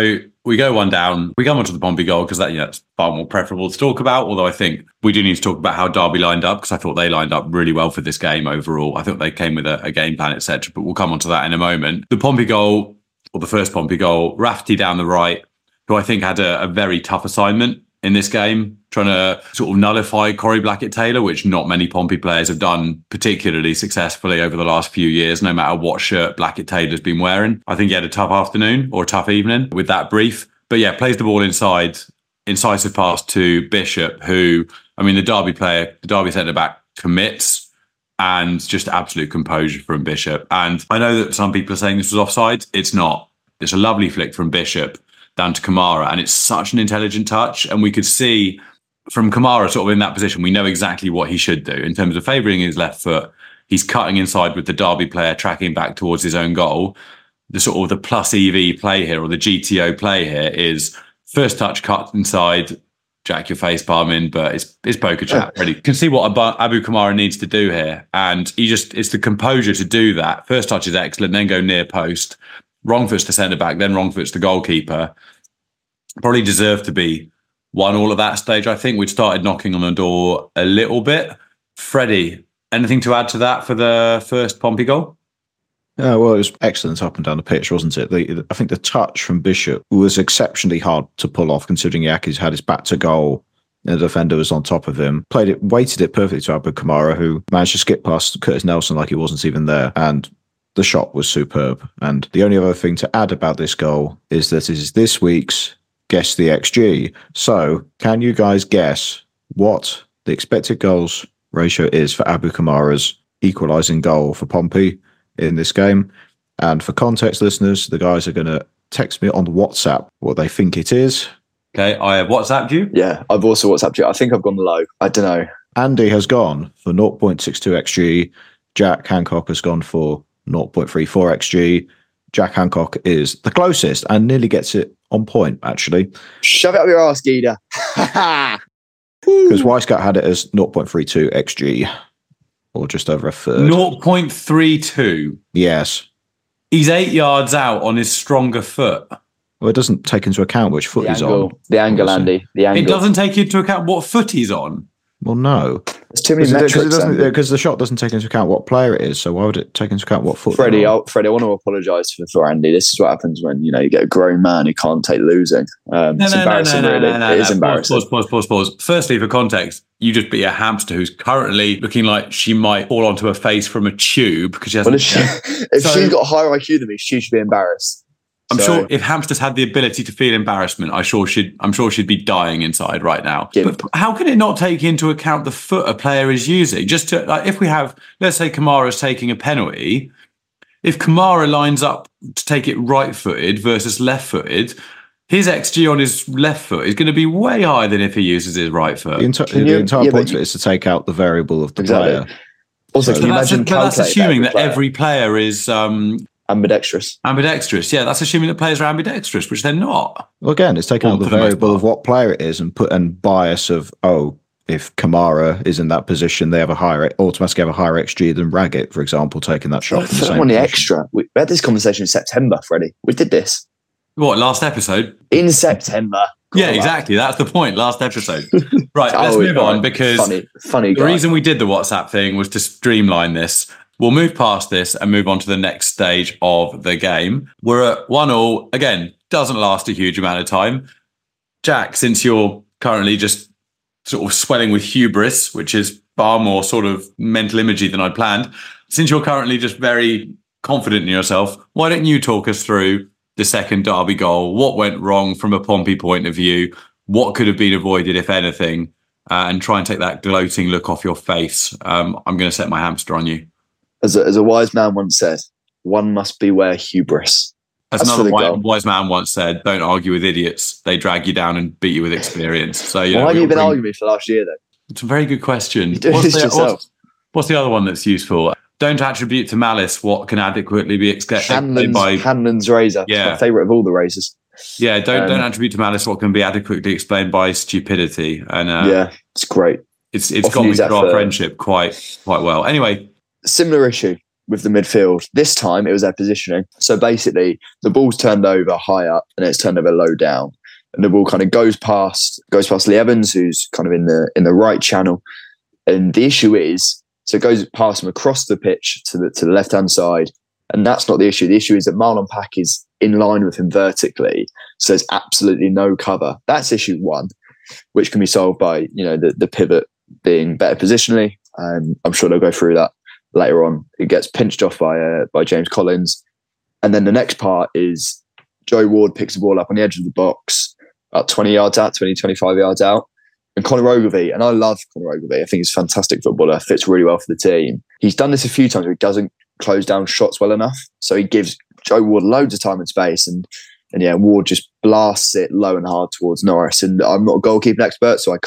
we go one down. We come on to the Pompey goal because that's far more preferable to talk about. Although I think we do need to talk about how Derby lined up, because I thought they lined up really well for this game overall. I thought they came with a game plan, etc. But we'll come on to that in a moment. The Pompey goal, or the first Pompey goal, Rafferty down the right, who I think had a very tough assignment in this game, trying to sort of nullify Corey Blackett-Taylor, which not many Pompey players have done particularly successfully over the last few years, no matter what shirt Blackett-Taylor's been wearing. I think he had a tough afternoon or a tough evening with that brief. But yeah, plays the ball inside, incisive pass to Bishop, who, I mean, the Derby centre-back commits, and just absolute composure from Bishop. And I know that some people are saying this was offside. It's not. It's a lovely flick from Bishop down to Kamara, and it's such an intelligent touch. And we could see from Kamara sort of in that position, we know exactly what he should do in terms of favouring his left foot. He's cutting inside with the Derby player, tracking back towards his own goal. The sort of the plus EV play here, or the GTO play here, is first touch cut inside, jack your face palm in, but it's poker chat. Really, you can see what Abu Kamara needs to do here, and it's the composure to do that. First touch is excellent, then go near post. Wrong foot's the centre back, then wrong foot's the goalkeeper. Probably deserved to be 1-1 at that stage. I think we'd started knocking on the door a little bit. Freddie, anything to add to that for the first Pompey goal? Yeah, well, it was excellent up and down the pitch, wasn't it? I think the touch from Bishop was exceptionally hard to pull off, considering Yaki's had his back to goal. The defender was on top of him. Weighted it perfectly to Abu Kamara, who managed to skip past Curtis Nelson like he wasn't even there. And the shot was superb. And the only other thing to add about this goal is that it is this week's Guess the XG. So, can you guys guess what the expected goals ratio is for Abu Kamara's equalising goal for Pompey in this game? And for context, listeners, the guys are going to text me on WhatsApp what they think it is. Okay, I have WhatsApped you. Yeah, I've also WhatsApped you. I think I've gone low. I don't know. Andy has gone for 0.62 XG. Jack Hancock has gone for 0.34 XG. Jack Hancock is the closest and nearly gets it on point, actually. Shove it up your arse, Gita. Because Weisgart had it as 0.32 XG, or just over a third. 0.32? Yes. He's 8 yards out on his stronger foot. Well, it doesn't take into account which foot he's on. The angle, Andy. The angle. It doesn't take into account what foot he's on. Well, no. There's too many metrics. Because the shot doesn't take into account what player it is, so why would it take into account what foot? Freddie, I want to apologise for Andy. This is what happens when you get a grown man who can't take losing. It's embarrassing, really. It is embarrassing. Pause. Firstly, for context, you just beat a hamster who's currently looking like she might fall onto her face from a tube because she hasn't. Well, if she's got a higher IQ than me, she should be embarrassed. I'm sure if hamsters had the ability to feel embarrassment, I'm sure she'd be dying inside right now. But how can it not take into account the foot a player is using? Just to, if we have, let's say Kamara's taking a penalty, if Kamara lines up to take it right-footed versus left-footed, his XG on his left foot is going to be way higher than if he uses his right foot. The entire point of it is to take out the variable of the player. Also, can you imagine that's assuming that every player is ambidextrous. Ambidextrous, yeah. That's assuming that players are ambidextrous, which they're not. Well, again, it's taking out the variable of what player it is and bias of, if Kamara is in that position, they automatically have a higher XG than Raggett, for example, taking that shot. On the extra. We had this conversation in September, Freddie. We did this. What, last episode? In September. Yeah, exactly. That's the point. Last episode. Right, let's move on because funny the reason we did the WhatsApp thing was to streamline this. We'll move past this and move on to the next stage of the game. We're at 1-1. Again, doesn't last a huge amount of time. Jack, since you're currently just sort of swelling with hubris, which is far more sort of mental imagery than I'd planned, since you're currently just very confident in yourself, why don't you talk us through the second Derby goal? What went wrong from a Pompey point of view? What could have been avoided, if anything? And try and take that gloating look off your face. I'm going to set my hamster on you. As a wise man once said, one must beware hubris. As another wise man once said, don't argue with idiots. They drag you down and beat you with experience. So, why have you been arguing with me for last year, then? It's a very good question. You do this yourself. What's the other one that's useful? Don't attribute to malice what can adequately be expected by... Hanlon's razor. Yeah. My favourite of all the razors. Yeah, don't attribute to malice what can be adequately explained by stupidity. And yeah, it's great. It's got me through our friendship quite well. Anyway... Similar issue. with the midfield. This time it was their positioning. So basically the ball's turned over high up and it's turned over low down. And the ball kind of goes past Lee Evans, who's kind of in the right channel. And the issue is, so it goes past him across the pitch to the left-hand side. And that's not the issue. The issue is that Marlon Pack is in line with him vertically. So there's absolutely no cover. That's issue one, which can be solved by, the pivot being better positionally. I'm sure they'll go through that later on. It gets pinched off by James Collins. And then the next part is Joe Ward picks the ball up on the edge of the box, about 20 yards out, 25 yards out. And Conor Ogilvie, and I love Conor Ogilvie. I think he's a fantastic footballer, fits really well for the team. He's done this a few times where he doesn't close down shots well enough. So he gives Joe Ward loads of time and space. And Ward just blasts it low and hard towards Norris. And I'm not a goalkeeping expert, so I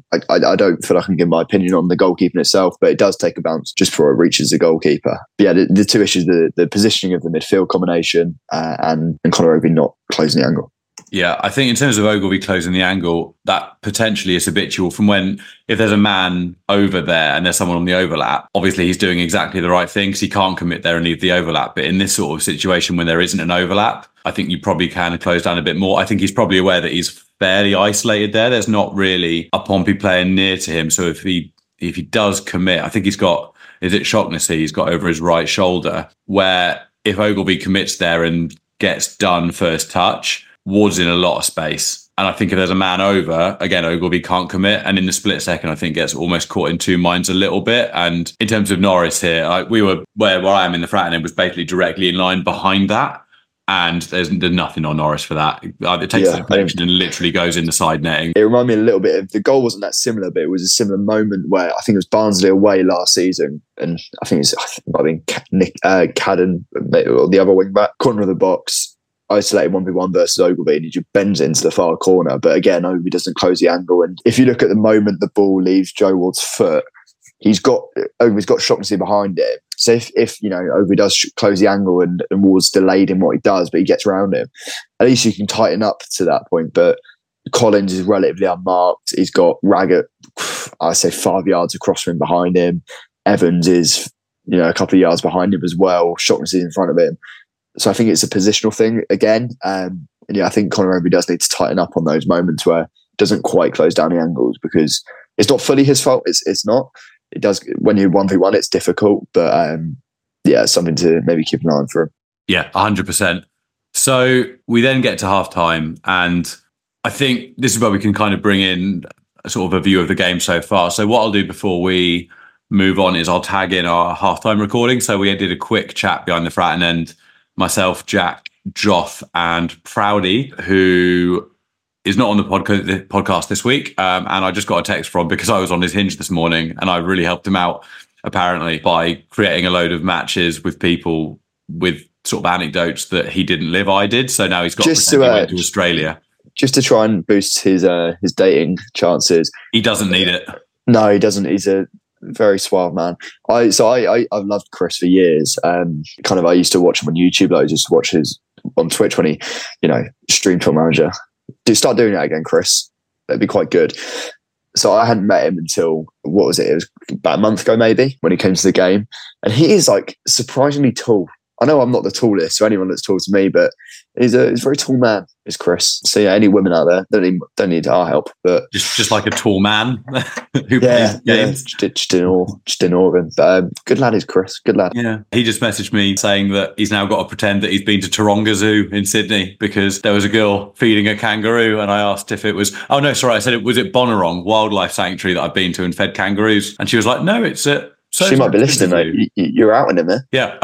don't feel like I can give my opinion on the goalkeeping itself, but it does take a bounce just before it reaches the goalkeeper. But the two issues, the positioning of the midfield combination and Conor Ogilvie not closing the angle. Yeah, I think in terms of Ogilvie closing the angle, that potentially is habitual from if there's a man over there and there's someone on the overlap, obviously he's doing exactly the right thing because he can't commit there and leave the overlap. But in this sort of situation when there isn't an overlap, I think you probably can close down a bit more. I think he's probably aware that he's fairly isolated there. There's not really a Pompey player near to him. So if he does commit, I think he's got, is it Shaughnessy he's got over his right shoulder, where if Ogilvie commits there and gets done first touch, Ward's in a lot of space. And I think if there's a man over, again, Ogilvie can't commit. And in the split second, I think gets almost caught in two minds a little bit. And in terms of Norris here, we were where I am in the Fratton end was basically directly in line behind that. And there's nothing on Norris for that. It takes the deflection and literally goes in the side netting. It reminded me a little bit of, the goal wasn't that similar, but it was a similar moment where I think it was Barnsley away last season. And I think it might have been Nick Cadden, or the other wing back, corner of the box, isolated 1v1 versus Ogilvie, and he just bends it into the far corner. But again, Ogilvie doesn't close the angle. And if you look at the moment the ball leaves Joe Ward's foot, Ogilvie's got Shaughnessy behind him. So if Ogilvie does close the angle and Ward's delayed in what he does, but he gets around him, at least you can tighten up to that point. But Collins is relatively unmarked. He's got Raggett, I say 5 yards across from him behind him. Evans is, a couple of yards behind him as well. Shaughnessy in front of him. So I think it's a positional thing again. I think Conor Ogilvie does need to tighten up on those moments where he doesn't quite close down the angles, because it's not fully his fault. It's not. It does, when you 1v1, it's difficult, but it's something to maybe keep an eye on for him. Yeah, 100%. So we then get to halftime, and I think this is where we can kind of bring in a sort of a view of the game so far. So what I'll do before we move on is I'll tag in our halftime recording. So we did a quick chat behind the Fratton end, myself, Jack, Joff, and Proudy, who is not on the podcast this week. And I just got a text from, because I was on his Hinge this morning and I really helped him out, apparently, by creating a load of matches with people with sort of anecdotes that he didn't live, I did. So now he's got to went to Australia. Just to try and boost his dating chances. He doesn't need it. No, he doesn't. He's a very suave man. I've loved Chris for years. I used to watch him on YouTube loads. Just to watch his on Twitch when he, streamed Football Manager. Start doing that again, Chris. That'd be quite good. So I hadn't met him until, what was it? It was about a month ago, maybe, when he came to the game. And he is surprisingly tall. I know I'm not the tallest, so anyone that's tall to me, but he's a very tall man, is Chris. So yeah, any women out there don't need our help, but just like a tall man who plays games. Just in awe of him. But good lad is Chris. Good lad. Yeah, he just messaged me saying that he's now got to pretend that he's been to Taronga Zoo in Sydney because there was a girl feeding a kangaroo, and I asked if it was. Oh no, sorry, I said was it Bonnarong Wildlife Sanctuary that I've been to and fed kangaroos, and she was like, no, it's at. So she might be listening, mate. You're out in him there. Yeah.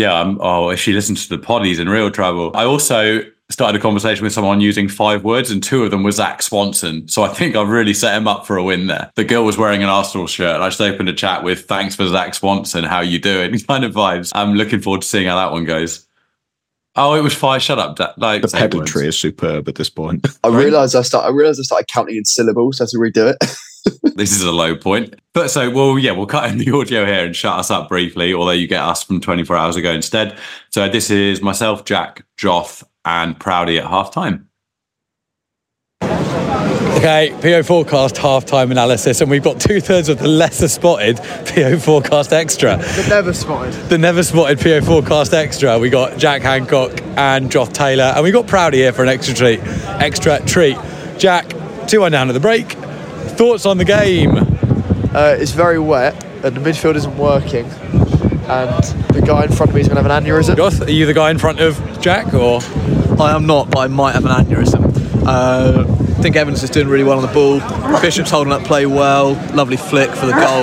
If she listens to the pod, he's in real trouble. I also started a conversation with someone using 5 words, and 2 of them were Zach Swanson. So I think I've really set him up for a win there. The girl was wearing an Arsenal shirt, and I just opened a chat with "Thanks for Zach Swanson. How you doing?" kind of vibes. I'm looking forward to seeing how that one goes. Oh, it was 5. Shut up. The pedantry is superb at this point. I realised I started counting in syllables. So I had to redo it. This is a low point. But we'll cut in the audio here and shut us up briefly, although you get us from 24 hours ago instead. So this is myself, Jack, Joff, and Proudy at halftime. Okay, PO Forecast half-time analysis, and we've got 2/3 of the lesser spotted PO Forecast Extra. The never spotted. The never spotted PO Forecast Extra. We got Jack Hancock and Joth Taylor, and we got Proudy here for an extra treat. Jack, 2-1 down at the break. Thoughts on the game? It's very wet, and the midfield isn't working, and the guy in front of me is going to have an aneurysm. Joth, are you the guy in front of Jack, or? I am not, but I might have an aneurysm. I think Evans is doing really well on the ball. Bishop's holding up play well. Lovely flick for the goal.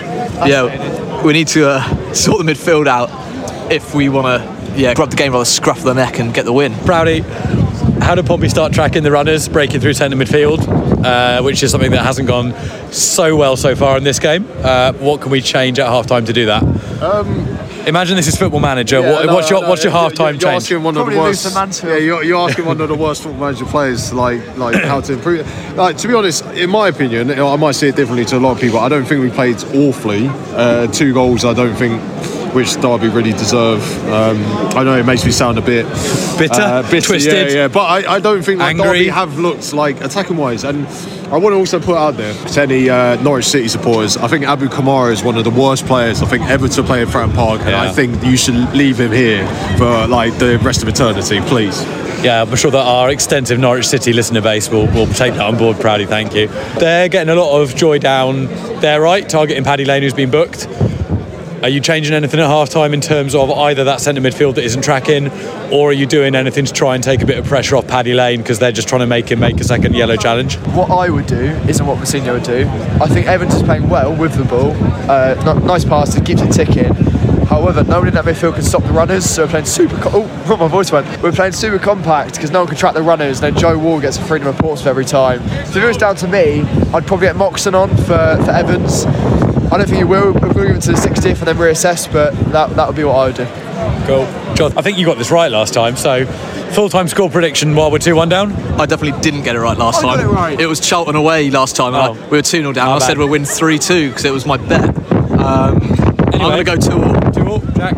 Yeah, we need to sort the midfield out if we want to grab the game by the scruff of the neck and get the win. Proudy, how did Pompey start tracking the runners, breaking through centre midfield, which is something that hasn't gone so well so far in this game? What can we change at half-time to do that? Imagine this is Football Manager. What's your half-time change? You're asking one of the worst. You're asking one of the worst Football Manager players, like how to improve. Like, to be honest, in my opinion, I might see it differently to a lot of people. I don't think we played awfully. 2 goals, I don't think, which Derby really deserve. I know it makes me sound a bit bitter, twisted. Yeah, but I don't think like Derby have looked like attacking wise. And I want to also put out there to any Norwich City supporters, I think Abu Kamara is one of the worst players I think ever to play at Fratton Park, and I think you should leave him here for like the rest of eternity, please. Yeah, I'm sure that our extensive Norwich City listener base will take that on board. Proudy, thank you. They're getting a lot of joy down there, right? Targeting Paddy Lane, who's been booked. Are you changing anything at half-time in terms of either that centre midfield that isn't tracking, or are you doing anything to try and take a bit of pressure off Paddy Lane because they're just trying to make him make a second yellow challenge? What I would do isn't what Mousinho would do. I think Evans is playing well with the ball. Nice pass, it keeps it ticking. However, no one in that midfield can stop the runners, so we're playing super... my voice went. We're playing super compact because no one can track the runners, and then Joe Wall gets a freedom of Portsmouth every time. So if it was down to me, I'd probably get Moxon on for Evans. I don't think he will. We'll give him to the 60th and then reassess, but that would be what I would do. Cool. Joth, I think you got this right last time, so full-time score prediction while we're 2-1 down? I definitely didn't get it right last time. Got it right. It was Charlton away last time. We were 2-0 down. I said we'll win 3-2 because it was my bet. I'm going to go 2-2. 2-2, Jack?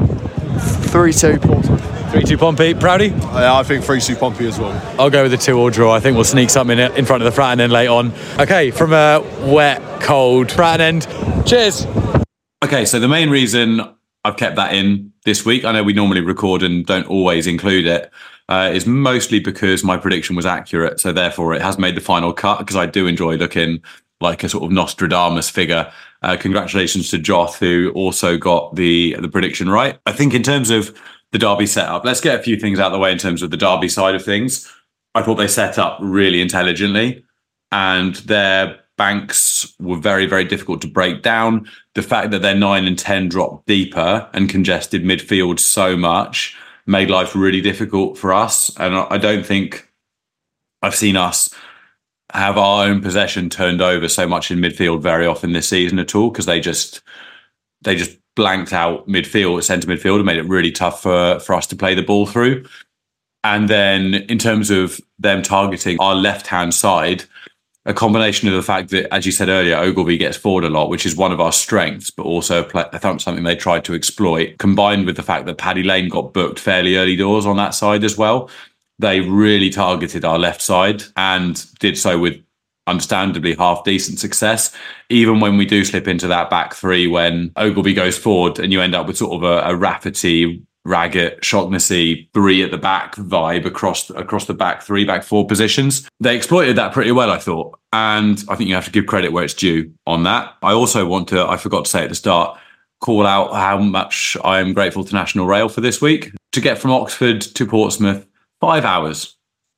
3-2 Portsmouth. 3-2 Pompey. Proudy? I think 3-2 Pompey as well. I'll go with a 2-2 draw. I think we'll sneak something in front of the Fratton end late on. Okay, from a wet, cold Fratton end. Cheers. Okay, so the main reason I've kept that in this week, I know we normally record and don't always include it, is mostly because my prediction was accurate. So therefore it has made the final cut because I do enjoy looking like a sort of Nostradamus figure. Congratulations to Joth, who also got the prediction right. I think in terms of the Derby setup, let's get a few things out of the way in terms of the Derby side of things. I thought they set up really intelligently, and their banks were very, very difficult to break down. The fact that their 9 and 10 dropped deeper and congested midfield so much made life really difficult for us. And I don't think I've seen us have our own possession turned over so much in midfield very often this season at all, because they just blanked out midfield, centre midfield, and made it really tough for us to play the ball through. And then in terms of them targeting our left-hand side, a combination of the fact that, as you said earlier, Ogilvie gets forward a lot, which is one of our strengths, but also something they tried to exploit, combined with the fact that Paddy Lane got booked fairly early doors on that side as well. They really targeted our left side and did so with understandably half-decent success. Even when we do slip into that back three, when Ogilvie goes forward and you end up with sort of a Rafferty, Raggett, Shaughnessy, 3 at the back vibe across the back 3, back 4 positions. They exploited that pretty well, I thought. And I think you have to give credit where it's due on that. I also want to, I forgot to say at the start, call out how much I am grateful to National Rail for this week. To get from Oxford to Portsmouth, 5 hours.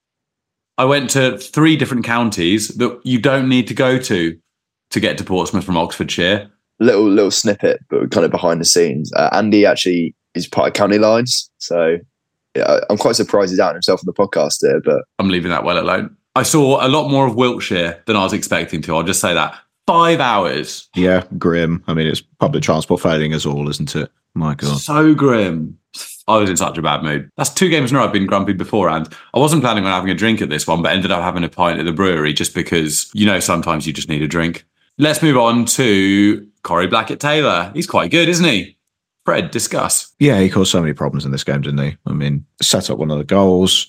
I went to 3 different counties that you don't need to go to get to Portsmouth from Oxfordshire. Little snippet, but kind of behind the scenes. Andy actually is part of County Lines, so yeah, I'm quite surprised he's out himself on the podcast there. But I'm leaving that well alone. I saw a lot more of Wiltshire than I was expecting to. I'll just say that. 5 hours. Yeah, grim. I mean, it's public transport failing us all, isn't it? My God. So grim. I was in such a bad mood. That's 2 games in a row I've been grumpy beforehand. I wasn't planning on having a drink at this one, but ended up having a pint at the brewery just because, sometimes you just need a drink. Let's move on to Corey Blackett-Taylor. He's quite good, isn't he? Fred, discuss. Yeah, he caused so many problems in this game, didn't he? I mean, set up one of the goals,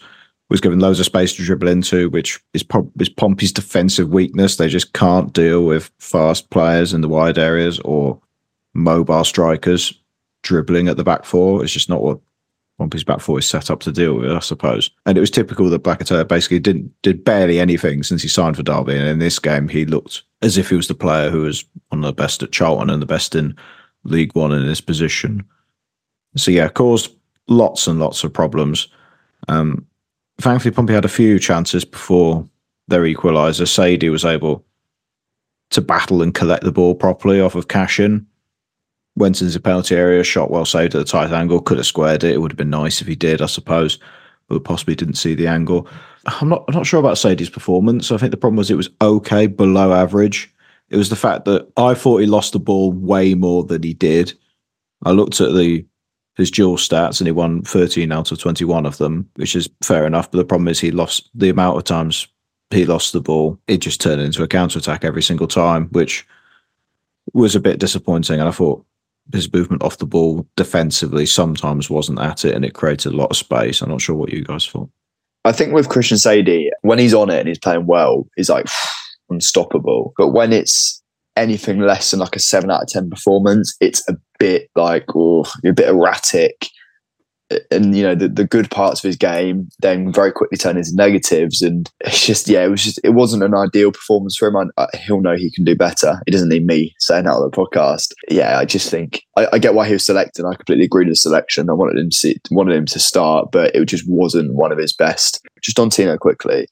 was given loads of space to dribble into, which is Pompey's defensive weakness. They just can't deal with fast players in the wide areas or mobile strikers dribbling at the back four. It's just not what Pompey's back four is set up to deal with, I suppose. And it was typical that Lacazette basically did barely anything since he signed for Derby. And in this game, he looked as if he was the player who was one of the best at Charlton and the best in League One in this position. So yeah, caused lots and lots of problems. Thankfully, Pompey had a few chances before their equaliser. Sadie was able to battle and collect the ball properly off of Cashin. Went into the penalty area, shot well saved at the tight angle, could have squared it. It would have been nice if he did, I suppose, but possibly didn't see the angle. I'm not sure about Sadie's performance. I think the problem was it was okay, below average. It was the fact that I thought he lost the ball way more than he did. I looked at his dual stats and he won 13 out of 21 of them, which is fair enough. But the problem is he lost the amount of times he lost the ball. It just turned into a counter-attack every single time, which was a bit disappointing. And I thought his movement off the ball defensively sometimes wasn't at it, and it created a lot of space. I'm not sure what you guys thought. I think with Christian Sadie, when he's on it and he's playing well, he's like unstoppable. But when it's anything less than like a 7 out of 10 performance, it's a bit like, a bit erratic. And, the good parts of his game then very quickly turn into negatives. And it's just, it wasn't an ideal performance for him. He'll know he can do better. He doesn't need me saying that on the podcast. Yeah, I just think, I get why he was selected. I completely agree with the selection. I wanted him to start, but it just wasn't one of his best. Just on Tino quickly.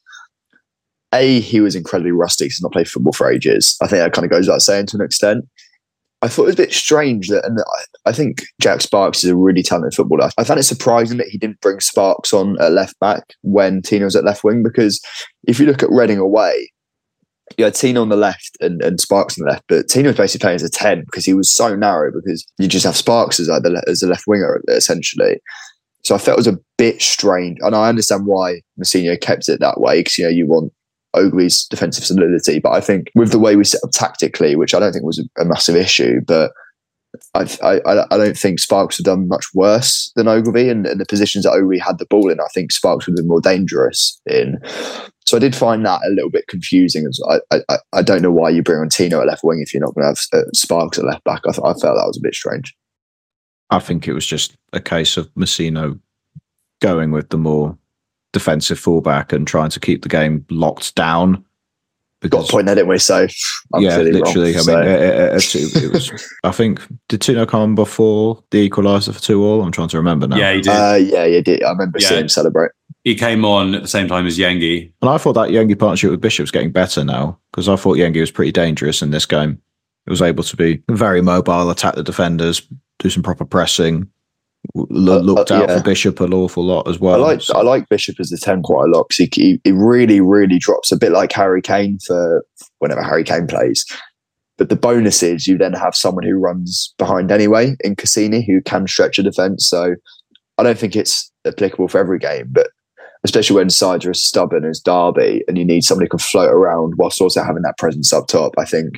He was incredibly rusty because he's not played football for ages. I think that kind of goes without saying to an extent. I thought it was a bit strange that, and I think Jack Sparks is a really talented footballer. I found it surprising that he didn't bring Sparks on at left back when Tino was at left wing, because if you look at Reading away, you had Tino on the left and Sparks on the left, but Tino was basically playing as a 10 because he was so narrow, because you just have Sparks as a left winger essentially. So I felt it was a bit strange, and I understand why Mousinho kept it that way, because you want Ogilvy's defensive solidity. But I think with the way we set up tactically, which I don't think was a massive issue, but I don't think Sparks would have done much worse than Ogilvy, and the positions that Ogilvy had the ball in, I think Sparks would have been more dangerous in. So I did find that a little bit confusing. I don't know why you bring on Tino at left wing if you're not going to have Sparks at left back. I felt that was a bit strange. I think it was just a case of Mousinho going with the more defensive fullback and trying to keep the game locked down. Got a point there, didn't we? So literally. Wrong, it was. I think, did Tino come on before the equaliser for 2-2? I'm trying to remember now. Yeah, he did. He did. I remember seeing him celebrate. He came on at the same time as Yengi. And I thought that Yengi partnership with Bishop's getting better now, because I thought Yengi was pretty dangerous in this game. It was able to be very mobile, attack the defenders, do some proper pressing. Looked out for Bishop an awful lot as well. I like Bishop as the 10 quite a lot, because he really, really drops, a bit like Harry Kane for whenever Harry Kane plays. But the bonus is you then have someone who runs behind anyway in Cassini, who can stretch a defence. So I don't think it's applicable for every game, but especially when sides are as stubborn as Derby and you need somebody who can float around whilst also having that presence up top. I think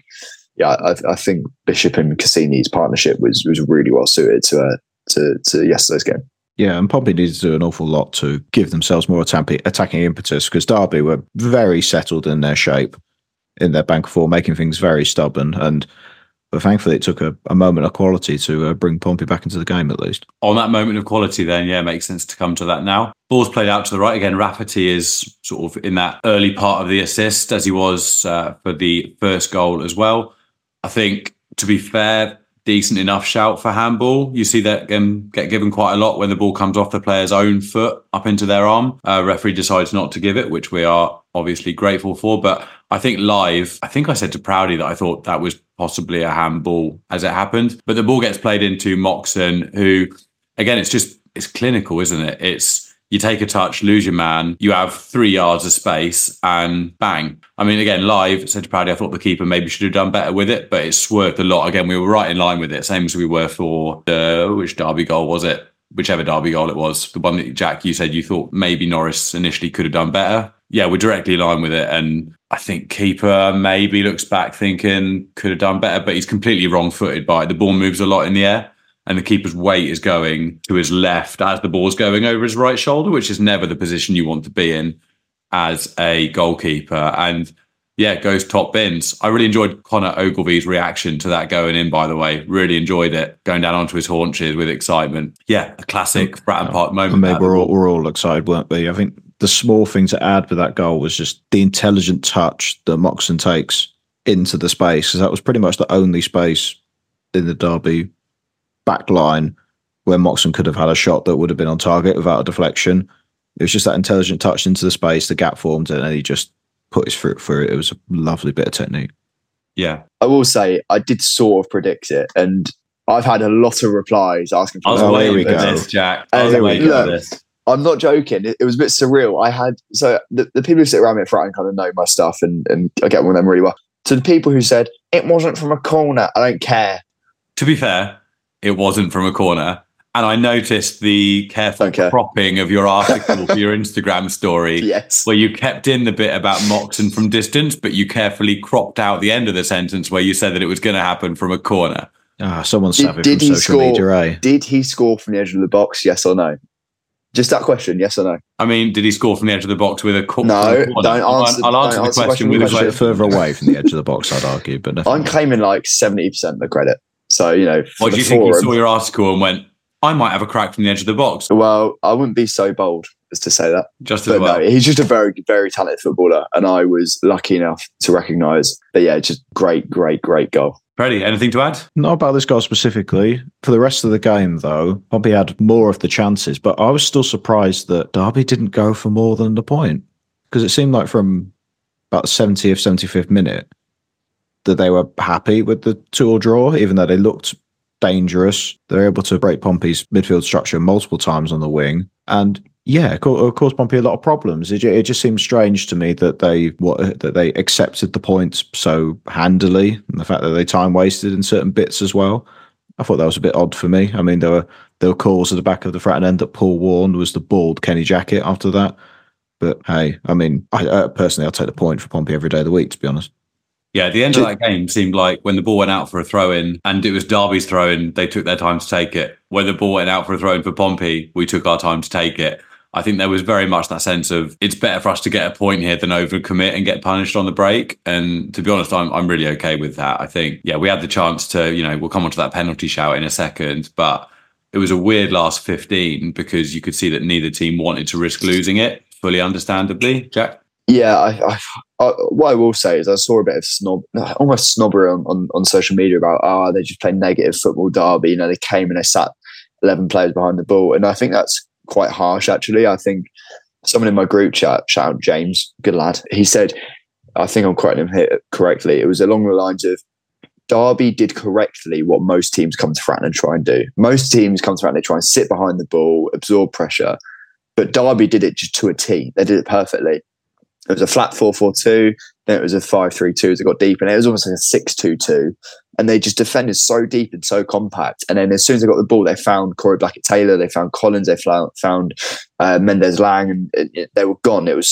Bishop and Cassini's partnership was really well suited to yesterday's game. Yeah, and Pompey needed to do an awful lot to give themselves more attacking impetus, because Derby were very settled in their shape, in their bank four, making things very stubborn. But thankfully, it took a moment of quality to bring Pompey back into the game, at least. On that moment of quality, then, it makes sense to come to that now. Ball's played out to the right. Again, Rafferty is sort of in that early part of the assist, as he was for the first goal as well. I think, to be fair, decent enough shout for handball. You see that get given quite a lot when the ball comes off the player's own foot up into their arm. Referee decides not to give it, which we are obviously grateful for. But I think live, I think I said to Proudy that I thought that was possibly a handball as it happened. But the ball gets played into Moxon, who, again, it's clinical, isn't it? It's, you take a touch, lose your man, you have 3 yards of space, and bang. I mean, again, live, said to Proudy, I thought the keeper maybe should have done better with it, but it swerved a lot. Again, we were right in line with it, same as we were for which Derby goal was it? Whichever Derby goal it was. The one that, Jack, you said you thought maybe Norris initially could have done better. Yeah, we're directly in line with it. And I think keeper maybe looks back thinking could have done better, but he's completely wrong-footed by it. The ball moves a lot in the air. and the keeper's weight is going to his left as the ball's going over his right shoulder, which is never the position you want to be in as a goalkeeper. And yeah, goes top bins. I really enjoyed Connor Ogilvy's reaction to that going in, by the way. Really enjoyed it, going down onto his haunches with excitement. Yeah, a classic Fratton Park moment. I mean, we're all excited, weren't we? I think the small thing to add with that goal was just the intelligent touch that Moxon takes into the space, because that was pretty much the only space in the Derby back line where Moxon could have had a shot that would have been on target without a deflection. It was just that intelligent touch into the space, the gap formed, and then he just put his foot through it. It was a lovely bit of technique. Yeah. I will say I did sort of predict it, and I've had a lot of replies asking for waiting for this, Jack. This. I'm not joking. It was a bit surreal. I had the people who sit around me at Fratton kind of know my stuff, and I get on with them really well. So the people who said it wasn't from a corner, I don't care. To be fair, it wasn't from a corner. And I noticed the careful cropping of your article for your Instagram story, yes, where you kept in the bit about Moxon from distance, but you carefully cropped out the end of the sentence where you said that it was going to happen from a corner. Someone's savvy from social media, eh? Did he score from the edge of the box, yes or no? Just that question, yes or no? I mean, did he score from the edge of the box with a corner? No, don't answer. I'll answer the question with a question. Further away from the edge of the box, I'd argue. But I'm claiming like 70% of the credit. So, what do you think? You saw your article and went, I might have a crack from the edge of the box. Well, I wouldn't be so bold as to say that. No, he's just a very, very talented footballer, and I was lucky enough to recognise that. Yeah, just great goal. Freddie, anything to add? Not about this goal specifically. For the rest of the game, though, Pompey had more of the chances, but I was still surprised that Derby didn't go for more than the point, because it seemed like from about the 70th, 75th minute that they were happy with the 2-2 draw, even though they looked dangerous. They're able to break Pompey's midfield structure multiple times on the wing. And yeah, it caused Pompey a lot of problems. It just seemed strange to me that they accepted the points so handily, and the fact that they time wasted in certain bits as well. I thought that was a bit odd for me. I mean, there were calls at the back of the Fratton end that Paul warned was the bald Kenny Jackett after that. But hey, I mean, I personally, I'll take the point for Pompey every day of the week, to be honest. Yeah, the end of that game seemed like when the ball went out for a throw-in, and it was Derby's throw-in, they took their time to take it. When the ball went out for a throw-in for Pompey, we took our time to take it. I think there was very much that sense of it's better for us to get a point here than overcommit and get punished on the break. And to be honest, I'm really okay with that. I think, yeah, we had the chance to, we'll come on to that penalty shout in a second, but it was a weird last 15 because you could see that neither team wanted to risk losing it, fully understandably. Jack? Yeah, what I will say is I saw a bit of almost snobbery on social media about, they just play negative football, Derby. They came and they sat 11 players behind the ball. And I think that's quite harsh, actually. I think someone in my group chat, shout out James, good lad, he said, I think I'm quoting him here correctly, it was along the lines of, Derby did correctly what most teams come to Fratton and try and do. Most teams come to Fratton, they try and sit behind the ball, absorb pressure. But Derby did it just to a T. They did it perfectly. It was a flat 4-4-2, then it was a 5-3-2 as it got deep, and it was almost like a 6-2-2. And they just defended so deep and so compact. And then as soon as they got the ball, they found Corey Blackett-Taylor, they found Collins, they found Mendez-Lang, and they were gone. It was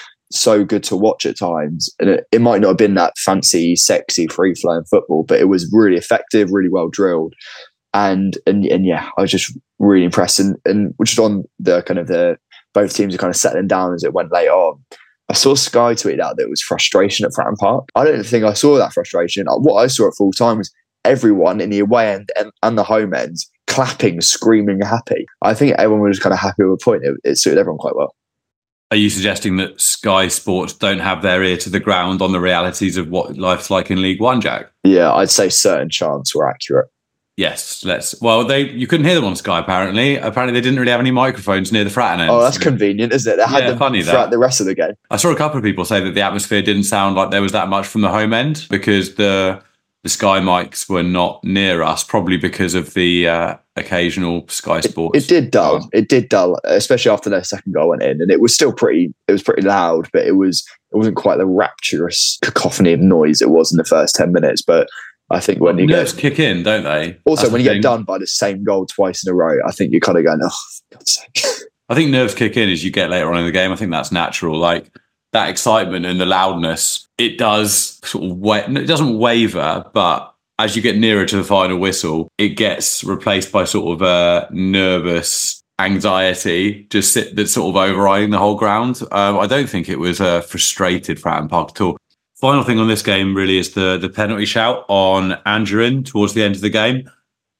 so good to watch at times. And it might not have been that fancy, sexy, free-flowing football, but it was really effective, really well drilled. And yeah, I was just really impressed. And which is on the kind of both teams are kind of settling down as it went later on. I saw Sky tweet out that it was frustration at Fratton Park. I don't think I saw that frustration. What I saw at full time was everyone in the away end and the home ends clapping, screaming, happy. I think everyone was kind of happy with a point. It suited everyone quite well. Are you suggesting that Sky Sports don't have their ear to the ground on the realities of what life's like in League One, Jack? Yeah, I'd say certain chants were accurate. Yes, you couldn't hear them on Sky, apparently. Apparently, they didn't really have any microphones near the Fratton end. Oh, that's convenient, isn't it? They had them throughout the rest of the game. I saw a couple of people say that the atmosphere didn't sound like there was that much from the home end because the Sky mics were not near us, probably because of the occasional Sky Sports. It did dull, especially after their second goal went in. And it was still pretty loud, but it wasn't quite the rapturous cacophony of noise it was in the first 10 minutes. But I think when nerves kick in, don't they? Also, when you get done by the same goal twice in a row, I think you're kind of going, oh, for God's sake. I think nerves kick in as you get later on in the game. I think that's natural. Like that excitement and the loudness, it does sort of it doesn't waver, but as you get nearer to the final whistle, it gets replaced by sort of a nervous anxiety that's sort of overriding the whole ground. I don't think it was frustrated Fratton Park at all. Final thing on this game really is the penalty shout on Anjorin towards the end of the game.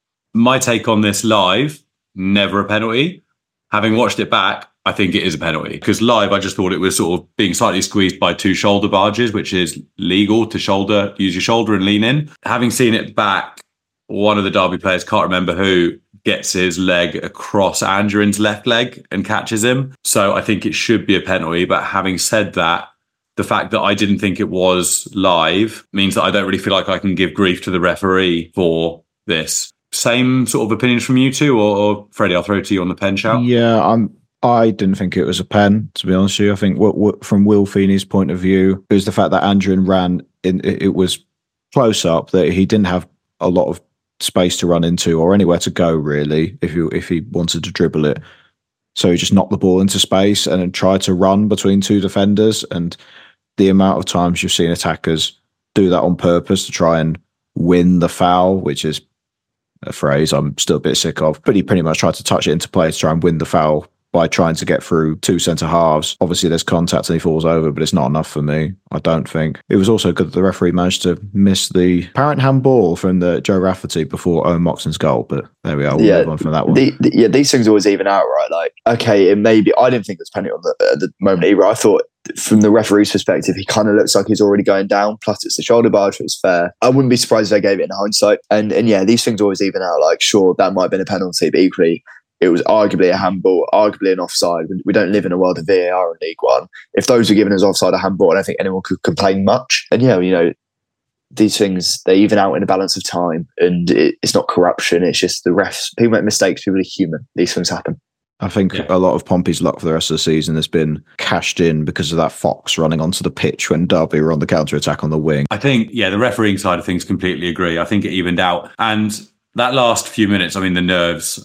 My take on this live, never a penalty. Having watched it back, I think it is a penalty. Because live, I just thought it was sort of being slightly squeezed by two shoulder barges, which is legal to use your shoulder and lean in. Having seen it back, one of the Derby players, can't remember who, gets his leg across Anjorin's left leg and catches him. So I think it should be a penalty. But having said that, the fact that I didn't think it was live means that I don't really feel like I can give grief to the referee for this. Same sort of opinions from you two, or Freddie, I'll throw to you on the pen shout. Yeah, I didn't think it was a pen, to be honest with you. I think from Will Feeney's point of view, it was the fact that Anjorin ran in. It was close up, that he didn't have a lot of space to run into or anywhere to go, really, if he wanted to dribble it. So he just knocked the ball into space and then tried to run between two defenders. And the amount of times you've seen attackers do that on purpose to try and win the foul, which is a phrase I'm still a bit sick of, but he pretty much tried to touch it into play to try and win the foul by trying to get through two centre halves. Obviously there's contact and he falls over, but it's not enough for me, I don't think. It was also good that the referee managed to miss the apparent handball from the Joe Rafferty before Owen Moxon's goal, but there we are, we'll move on from that one. These things always even out, right? Like, okay, it may be, I didn't think it was penalty at the moment either. I thought from the referee's perspective, he kind of looks like he's already going down, plus it's the shoulder barge, it was fair. I wouldn't be surprised if they gave it in hindsight. And yeah, these things always even out. Like, sure, that might have been a penalty, but equally, it was arguably a handball, arguably an offside. We don't live in a world of VAR in League One. If those were given as offside, a handball, I don't think anyone could complain much. And yeah, these things, they even out in a balance of time, and it's not corruption. It's just the refs. People make mistakes. People are human. These things happen. I think a lot of Pompey's luck for the rest of the season has been cashed in because of that Fox running onto the pitch when Derby were on the counter-attack on the wing. I think, the refereeing side of things, completely agree. I think it evened out. And that last few minutes, the nerves.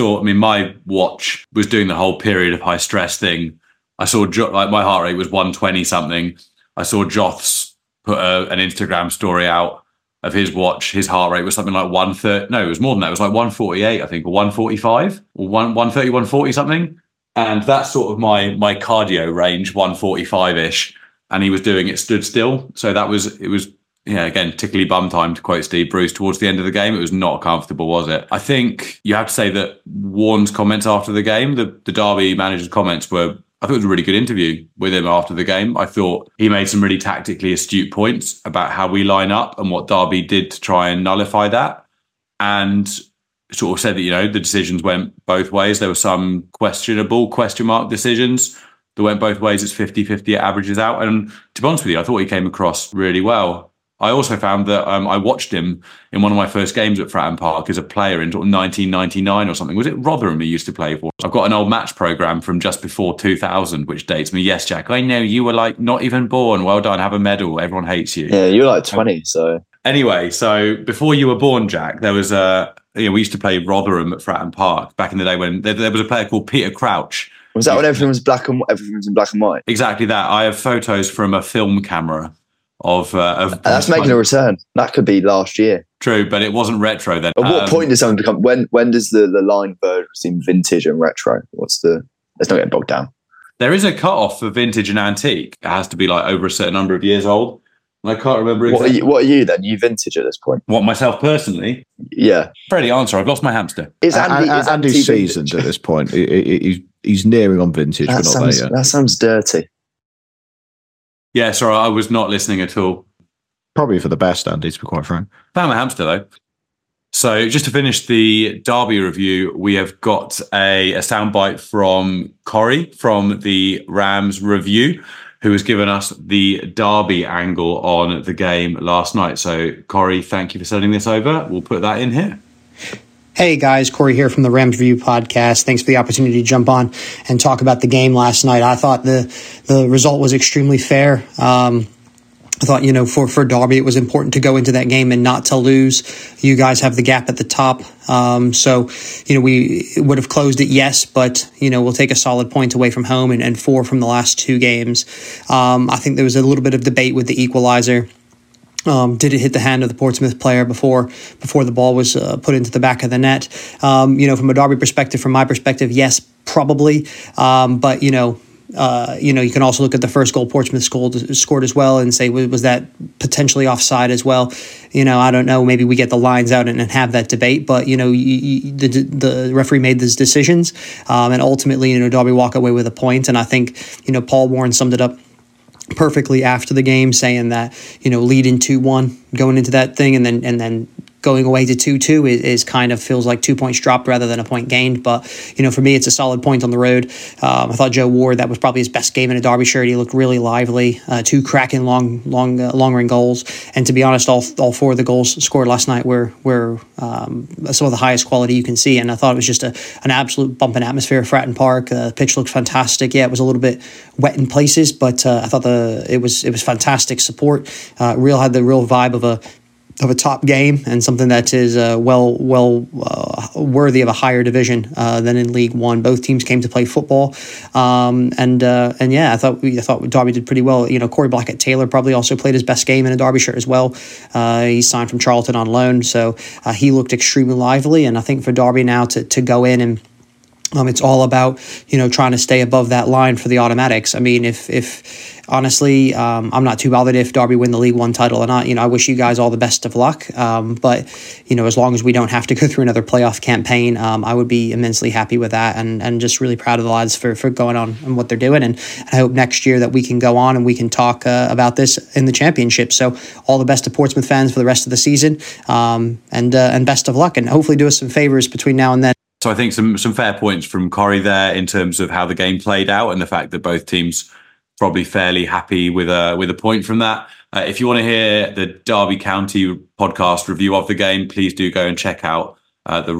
My watch was doing the whole period of high stress thing. I saw, my heart rate was 120 something. I saw Joths put an Instagram story out of his watch. His heart rate was something like 130. No, it was more than that. It was like 148, I think, or 145, or 130, 140 something. And that's sort of my cardio range, 145-ish. And he was doing it stood still. So it was again, tickly bum time, to quote Steve Bruce, towards the end of the game. It was not comfortable, was it? I think you have to say that Warne's comments after the game, the Derby manager's comments I thought it was a really good interview with him after the game. I thought he made some really tactically astute points about how we line up and what Derby did to try and nullify that. And sort of said that, the decisions went both ways. There were some questionable question mark decisions that went both ways. It's 50-50, it averages out. And to be honest with you, I thought he came across really well. I also found that I watched him in one of my first games at Fratton Park as a player in 1999 or something. Was it Rotherham he used to play for? I've got an old match programme from just before 2000, which dates me. Yes, Jack, I know you were like not even born. Well done, have a medal. Everyone hates you. Yeah, you were like 20, so... Anyway, so before you were born, Jack, there was we used to play Rotherham at Fratton Park back in the day when there was a player called Peter Crouch. Was that when everything was in black and white? Exactly that. I have photos from a film camera of that's making a return. That could be last year. True, but it wasn't retro then. At what point does something become? When does the line verge seem vintage and retro? Let's not get bogged down. There is a cut-off for vintage and antique. It has to be like over a certain number of years old. And I can't remember exactly. What are you then? You vintage at this point? What, myself personally? Yeah. Freddie, answer. I've lost my hamster. Is Andy seasoned at this point? He's nearing on vintage, but not there yet. That sounds dirty. Yeah, sorry, I was not listening at all. Probably for the best, Andy, to be quite frank. Found my hamster, though. So just to finish the Derby review, we have got a soundbite from Corey from the Rams review, who has given us the Derby angle on the game last night. So, Corey, thank you for sending this over. We'll put that in here. Hey guys, Corey here from the Rams Review podcast. Thanks for the opportunity to jump on and talk about the game last night. I thought the result was extremely fair. I thought, for Derby, it was important to go into that game and not to lose. You guys have the gap at the top. So we would have closed it, yes, but, we'll take a solid point away from home and 4 from the last 2 games. I think there was a little bit of debate with the equalizer. Did it hit the hand of the Portsmouth player before the ball was put into the back of the net? From a Derby perspective, from my perspective, yes, probably. But you can also look at the first goal Portsmouth scored as well and say, was that potentially offside as well? I don't know. Maybe we get the lines out and have that debate. But the referee made these decisions, and ultimately, Derby walk away with a point. And I think Paul Warren summed it up perfectly after the game, saying that leading 2-1 going into that thing, and then going away to 2-2 is kind of feels like 2 points dropped rather than a point gained. But for me, it's a solid point on the road. I thought Joe Ward, that was probably his best game in a Derby shirt. He looked really lively. 2 cracking long range goals, and to be honest, all 4 of the goals scored last night were some of the highest quality you can see. And I thought it was just an absolute bump in atmosphere at Fratton Park. The pitch looked fantastic. Yeah, it was a little bit wet in places, but I thought it was fantastic support. Had the real vibe of a top game, and something that is worthy of a higher division than in League One. Both teams came to play football, and I thought Derby did pretty well. Corey Blackett-Taylor probably also played his best game in a Derby shirt as well. He signed from Charlton on loan, so he looked extremely lively. And I think for Derby now to go in and it's all about trying to stay above that line for the automatics. I mean, if honestly, I'm not too bothered if Derby win the League One title or not. I wish you guys all the best of luck. But as long as we don't have to go through another playoff campaign, I would be immensely happy with that, and just really proud of the lads for going on and what they're doing. And I hope next year that we can go on and we can talk about this in the championship. So all the best to Portsmouth fans for the rest of the season, and best of luck, and hopefully do us some favors between now and then. So I think some fair points from Corey there in terms of how the game played out, and the fact that both teams probably fairly happy with a point from that. If you want to hear the Derby County podcast review of the game, please do go and check out the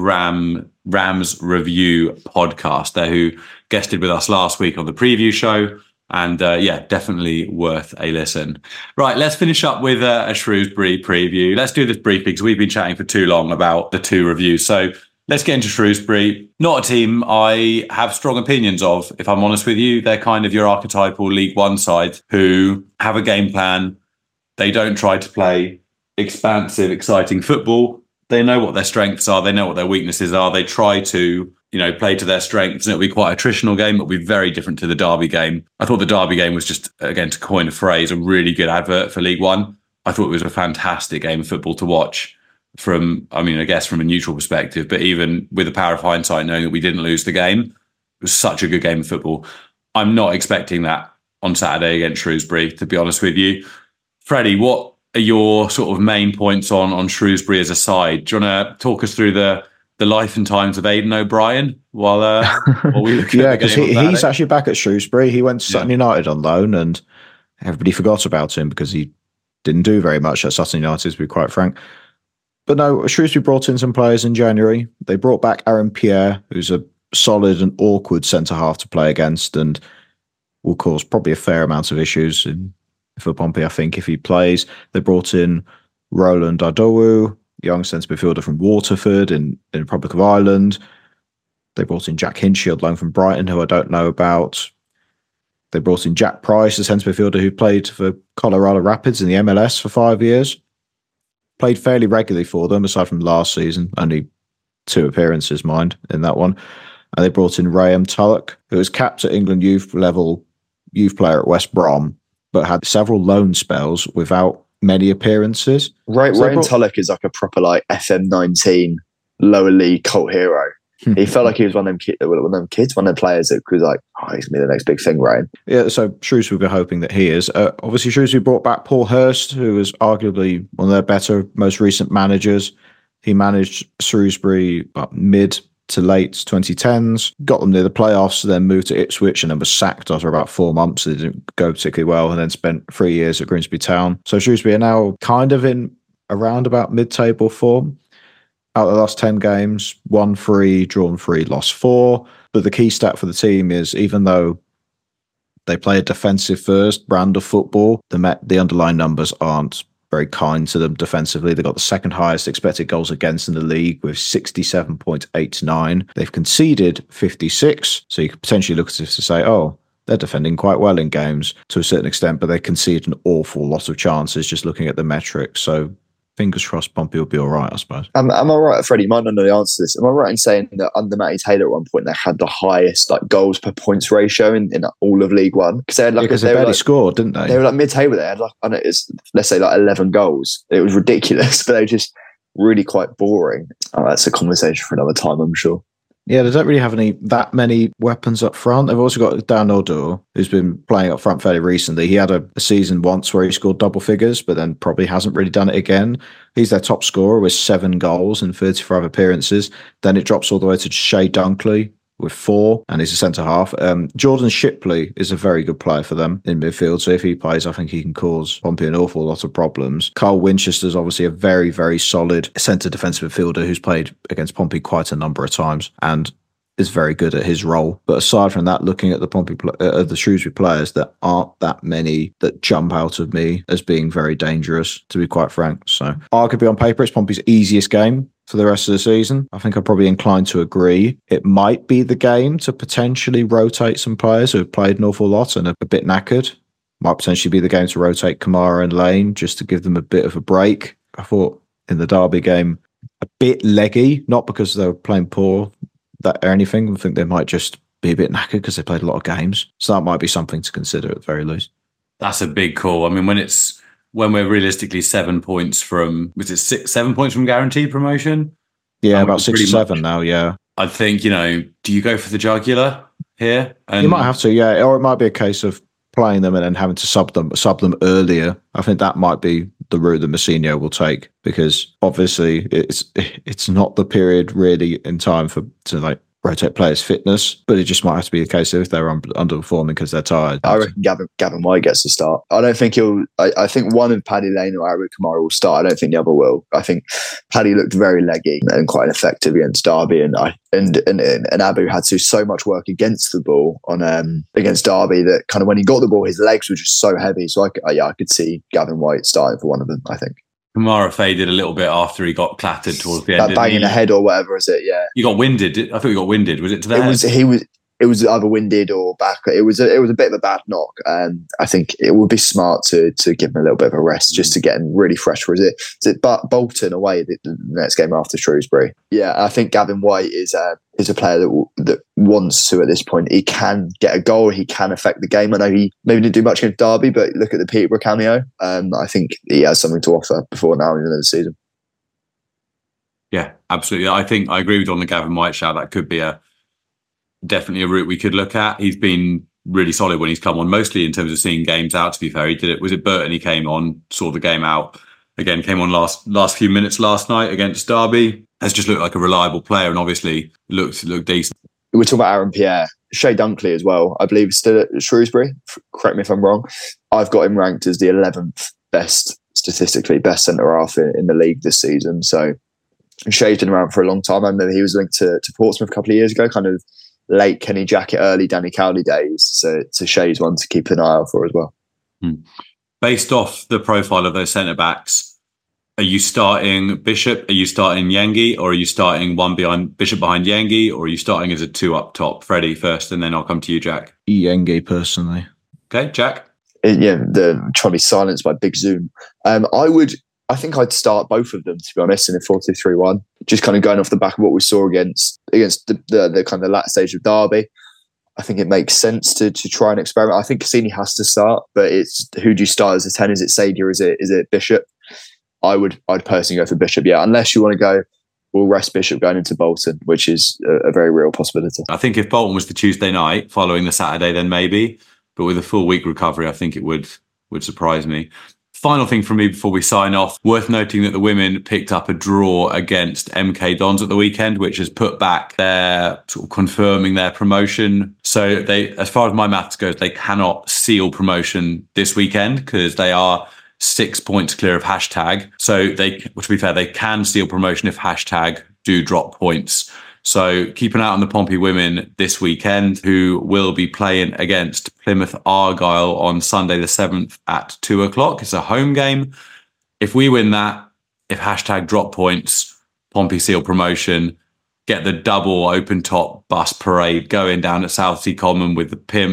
Rams Review podcast there, who guested with us last week on the preview show. And definitely worth a listen. Right, let's finish up with a Shrewsbury preview. Let's do this briefly because we've been chatting for too long about the 2 reviews. So let's get into Shrewsbury. Not a team I have strong opinions of, if I'm honest with you. They're kind of your archetypal League One side who have a game plan. They don't try to play expansive, exciting football. They know what their strengths are. They know what their weaknesses are. They try to, play to their strengths. And it'll be quite a attritional game. It'll be very different to the Derby game. I thought the Derby game was just, again, to coin a phrase, a really good advert for League One. I thought it was a fantastic game of football to watch. From a neutral perspective, but even with the power of hindsight, knowing that we didn't lose the game, it was such a good game of football. I'm not expecting that on Saturday against Shrewsbury, to be honest with you. Freddie, what are your sort of main points on Shrewsbury as a side? Do you want to talk us through the life and times of Aidan O'Brien while we look at the game? Yeah, he's actually back at Shrewsbury. He went to Sutton United on loan, and everybody forgot about him because he didn't do very much at Sutton United, to be quite frank. But no, Shrewsbury brought in some players in January. They brought back Aaron Pierre, who's a solid and awkward centre-half to play against and will cause probably a fair amount of issues for Pompey, I think, if he plays. They brought in Roland Adowu, young centre midfielder from Waterford in the Republic of Ireland. They brought in Jack Hinshield, loan from Brighton, who I don't know about. They brought in Jack Price, a centre midfielder who played for Colorado Rapids in the MLS for 5 years. Played fairly regularly for them, aside from last season. Only 2 appearances, mind, in that one. And they brought in Raheem Tulloch, who was capped at England youth player at West Brom, but had several loan spells without many appearances. Raheem Tulloch is like a proper FM19 lower league cult hero. He felt like he was one of them kids, one of them players that was like, he's going to be the next big thing, right? Yeah, so Shrewsbury were hoping that he is. Obviously, Shrewsbury brought back Paul Hurst, who was arguably one of their better, most recent managers. He managed Shrewsbury mid to late 2010s, got them near the playoffs, then moved to Ipswich and then was sacked after about 4 months. They didn't go particularly well, and then spent 3 years at Grimsby Town. So Shrewsbury are now kind of in around about mid-table form. Out of the last 10 games, won 3, drawn 3, lost 4. But the key stat for the team is, even though they play a defensive first brand of football, the underlying numbers aren't very kind to them defensively. They've got the second highest expected goals against in the league with 67.89. They've conceded 56. So you could potentially look at this to say, they're defending quite well in games to a certain extent, but they concede an awful lot of chances just looking at the metrics. So fingers crossed Pompey will be all right, I suppose. Am I right, Freddie? You might not know the answer to this. Am I right in saying that under Matty Taylor at one point they had the highest goals per points ratio in all of League One? Because they had because they barely scored, didn't they? They were mid-table. They had let's say 11 goals. It was ridiculous, but they were just really quite boring. Oh, that's a conversation for another time, I'm sure. Yeah, they don't really have that many weapons up front. They've also got Dan Odor, who's been playing up front fairly recently. He had a season once where he scored double figures, but then probably hasn't really done it again. He's their top scorer with 7 goals in 35 appearances. Then it drops all the way to Shea Dunkley with 4, and he's a centre-half. Jordan Shipley is a very good player for them in midfield, so if he plays, I think he can cause Pompey an awful lot of problems. Carl Winchester's obviously a very, very solid centre defensive midfielder who's played against Pompey quite a number of times and is very good at his role. But aside from that, looking at the Shrewsbury players, there aren't that many that jump out of me as being very dangerous, to be quite frank. So arguably on paper, it's Pompey's easiest game for the rest of the season. I think I'm probably inclined to agree. It might be the game to potentially rotate some players who have played an awful lot and are a bit knackered. Might potentially be the game to rotate Kamara and Lane just to give them a bit of a break. I thought in the Derby game, a bit leggy, not because they were playing poor or anything. I think they might just be a bit knackered because they played a lot of games. So that might be something to consider at the very least. That's a big call. I mean, when we're realistically 7 points from, was it 7 points from guaranteed promotion? Yeah, about 6 or 7 now, yeah. I think, do you go for the jugular here? And you might have to, yeah. Or it might be a case of playing them and then having to sub them earlier. I think that might be the route that Mousinho will take, because obviously it's not the period really in time to rotate players' fitness, but it just might have to be the case if they're underperforming because they're tired. I reckon Gavin White gets to start. I don't think I think one of Paddy Lane or Eric Kamara will start. I don't think the other will. I think Paddy looked very leggy and quite effective against Derby, and Abu had to so much work against the ball against Derby that kind of when he got the ball, his legs were just so heavy. So I could see Gavin White starting for one of them, I think. Kamara faded a little bit after he got clattered towards the end. That bang in the head or whatever, is it? Yeah. You got winded. I thought you got winded. Was it to the head? It was either winded or back. It was a bit of a bad knock. I think it would be smart to give him a little bit of a rest just to get him really fresh for is it Bolton away the next game after Shrewsbury. Yeah, I think Gavin White is a player that wants to at this point. He can get a goal. He can affect the game. I know he maybe didn't do much against Derby, but look at the Peterborough cameo. I think he has something to offer before now in the season. Yeah, absolutely. I think I agree with you on the Gavin White shout. That could be definitely a route we could look at. He's been really solid when he's come on, mostly in terms of seeing games out, to be fair. He did it. Was it Burton? He came on, saw the game out. Again, came on last few minutes last night against Derby. Has just looked like a reliable player and obviously looked decent. We're talking about Aaron Pierre. Shea Dunkley as well, I believe, still at Shrewsbury. Correct me if I'm wrong. I've got him ranked as the 11th statistically best centre-half in the league this season. So Shea's been around for a long time. I remember he was linked to Portsmouth a couple of years ago, kind of late Kenny Jackett, early Danny Cowley days. So Shea's one to keep an eye out for as well. Based off the profile of those centre-backs, are you starting Bishop? Are you starting Yengi? Or are you starting one behind Bishop behind Yengi? Or are you starting as a 2 up top? Freddie first, and then I'll come to you, Jack. Yengi, personally. Okay, Jack? Yeah, trying to be silenced by Big Zoom. I think I'd start both of them, to be honest, in a 4-2-3-1. Just kind of going off the back of what we saw against the kind of latter stage of Derby. I think it makes sense to try and experiment. I think Cassini has to start, but it's who do you start as a 10? Is it Sadia? Is it Bishop? I'd personally go for Bishop, yeah. Unless you want to go, we'll rest Bishop going into Bolton, which is a very real possibility. I think if Bolton was the Tuesday night following the Saturday, then maybe. But with a full week recovery, I think it would surprise me. Final thing from me before we sign off, worth noting that the women picked up a draw against MK Dons at the weekend, which has put back their sort of confirming their promotion. So they, as far as my maths goes, they cannot seal promotion this weekend because they are 6 points clear of hashtag. So to be fair, they can seal promotion if hashtag do drop points. So keep an eye on the Pompey women this weekend, who will be playing against Plymouth Argyle on Sunday the 7th at 2:00. It's a home game. If we win that, if hashtag drop points, Pompey seal promotion, get the double open top bus parade going down at Southsea Common with the Pims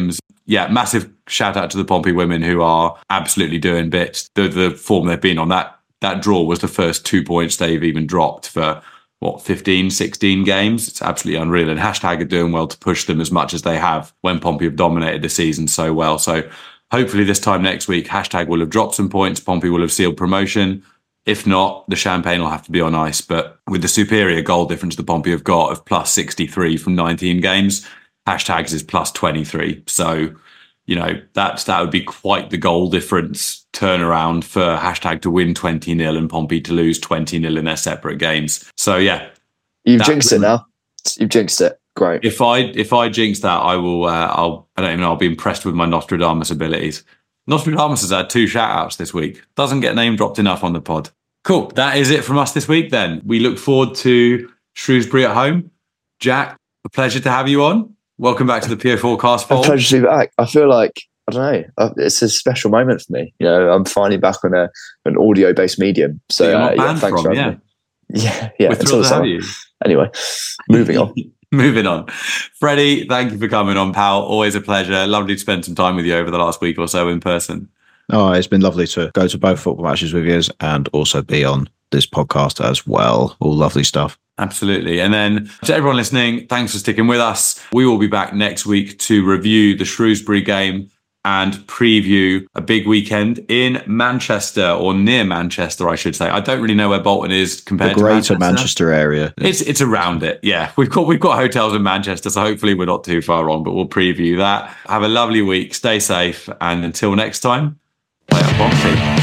yeah, massive shout out to the Pompey women who are absolutely doing bits. The form they've been on, that draw was the first 2 points they've even dropped for 15, 16 games. It's absolutely unreal. And Hashtag are doing well to push them as much as they have when Pompey have dominated the season so well. So hopefully this time next week, Hashtag will have dropped some points. Pompey will have sealed promotion. If not, the champagne will have to be on ice. But with the superior goal difference the Pompey have got of plus 63 from 19 games, Hashtags is plus 23. So, you know, that would be quite the goal difference turnaround for Hashtag to win 20-0 and Pompey to lose 20-0 in their separate games. So, yeah. You've jinxed it now. You've jinxed it. Great. If I jinx that, I will. I'll be impressed with my Nostradamus abilities. Nostradamus has had 2 shout-outs this week. Doesn't get name dropped enough on the pod. Cool. That is it from us this week then. We look forward to Shrewsbury at home. Jack, a pleasure to have you on. Welcome back to the PO Forecast fold. A pleasure to be back. I feel like, I don't know, it's a special moment for me. You know, I'm finally back on an audio-based medium. So, thanks for having me. Yeah. We're thrilled to have you. Anyway, moving on. Moving on. Freddie, thank you for coming on, pal. Always a pleasure. Lovely to spend some time with you over the last week or so in person. Oh, it's been lovely to go to both football matches with you and also be on this podcast as well. All lovely stuff. Absolutely. And then to everyone listening, thanks for sticking with us. We will be back next week to review the Shrewsbury game and preview a big weekend in Manchester, or near Manchester, I should say. I don't really know where Bolton is compared to Manchester. The greater Manchester area. It's around it. Yeah. We've got hotels in Manchester, so hopefully we're not too far on, but we'll preview that. Have a lovely week. Stay safe. And until next time, play up Pompey.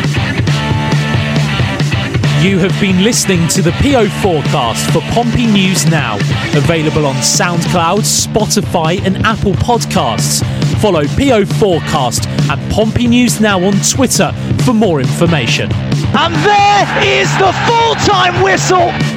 You have been listening to the PO Forecast for Pompey News Now. Available on SoundCloud, Spotify and Apple Podcasts. Follow PO Forecast and Pompey News Now on Twitter for more information. And there is the full-time whistle.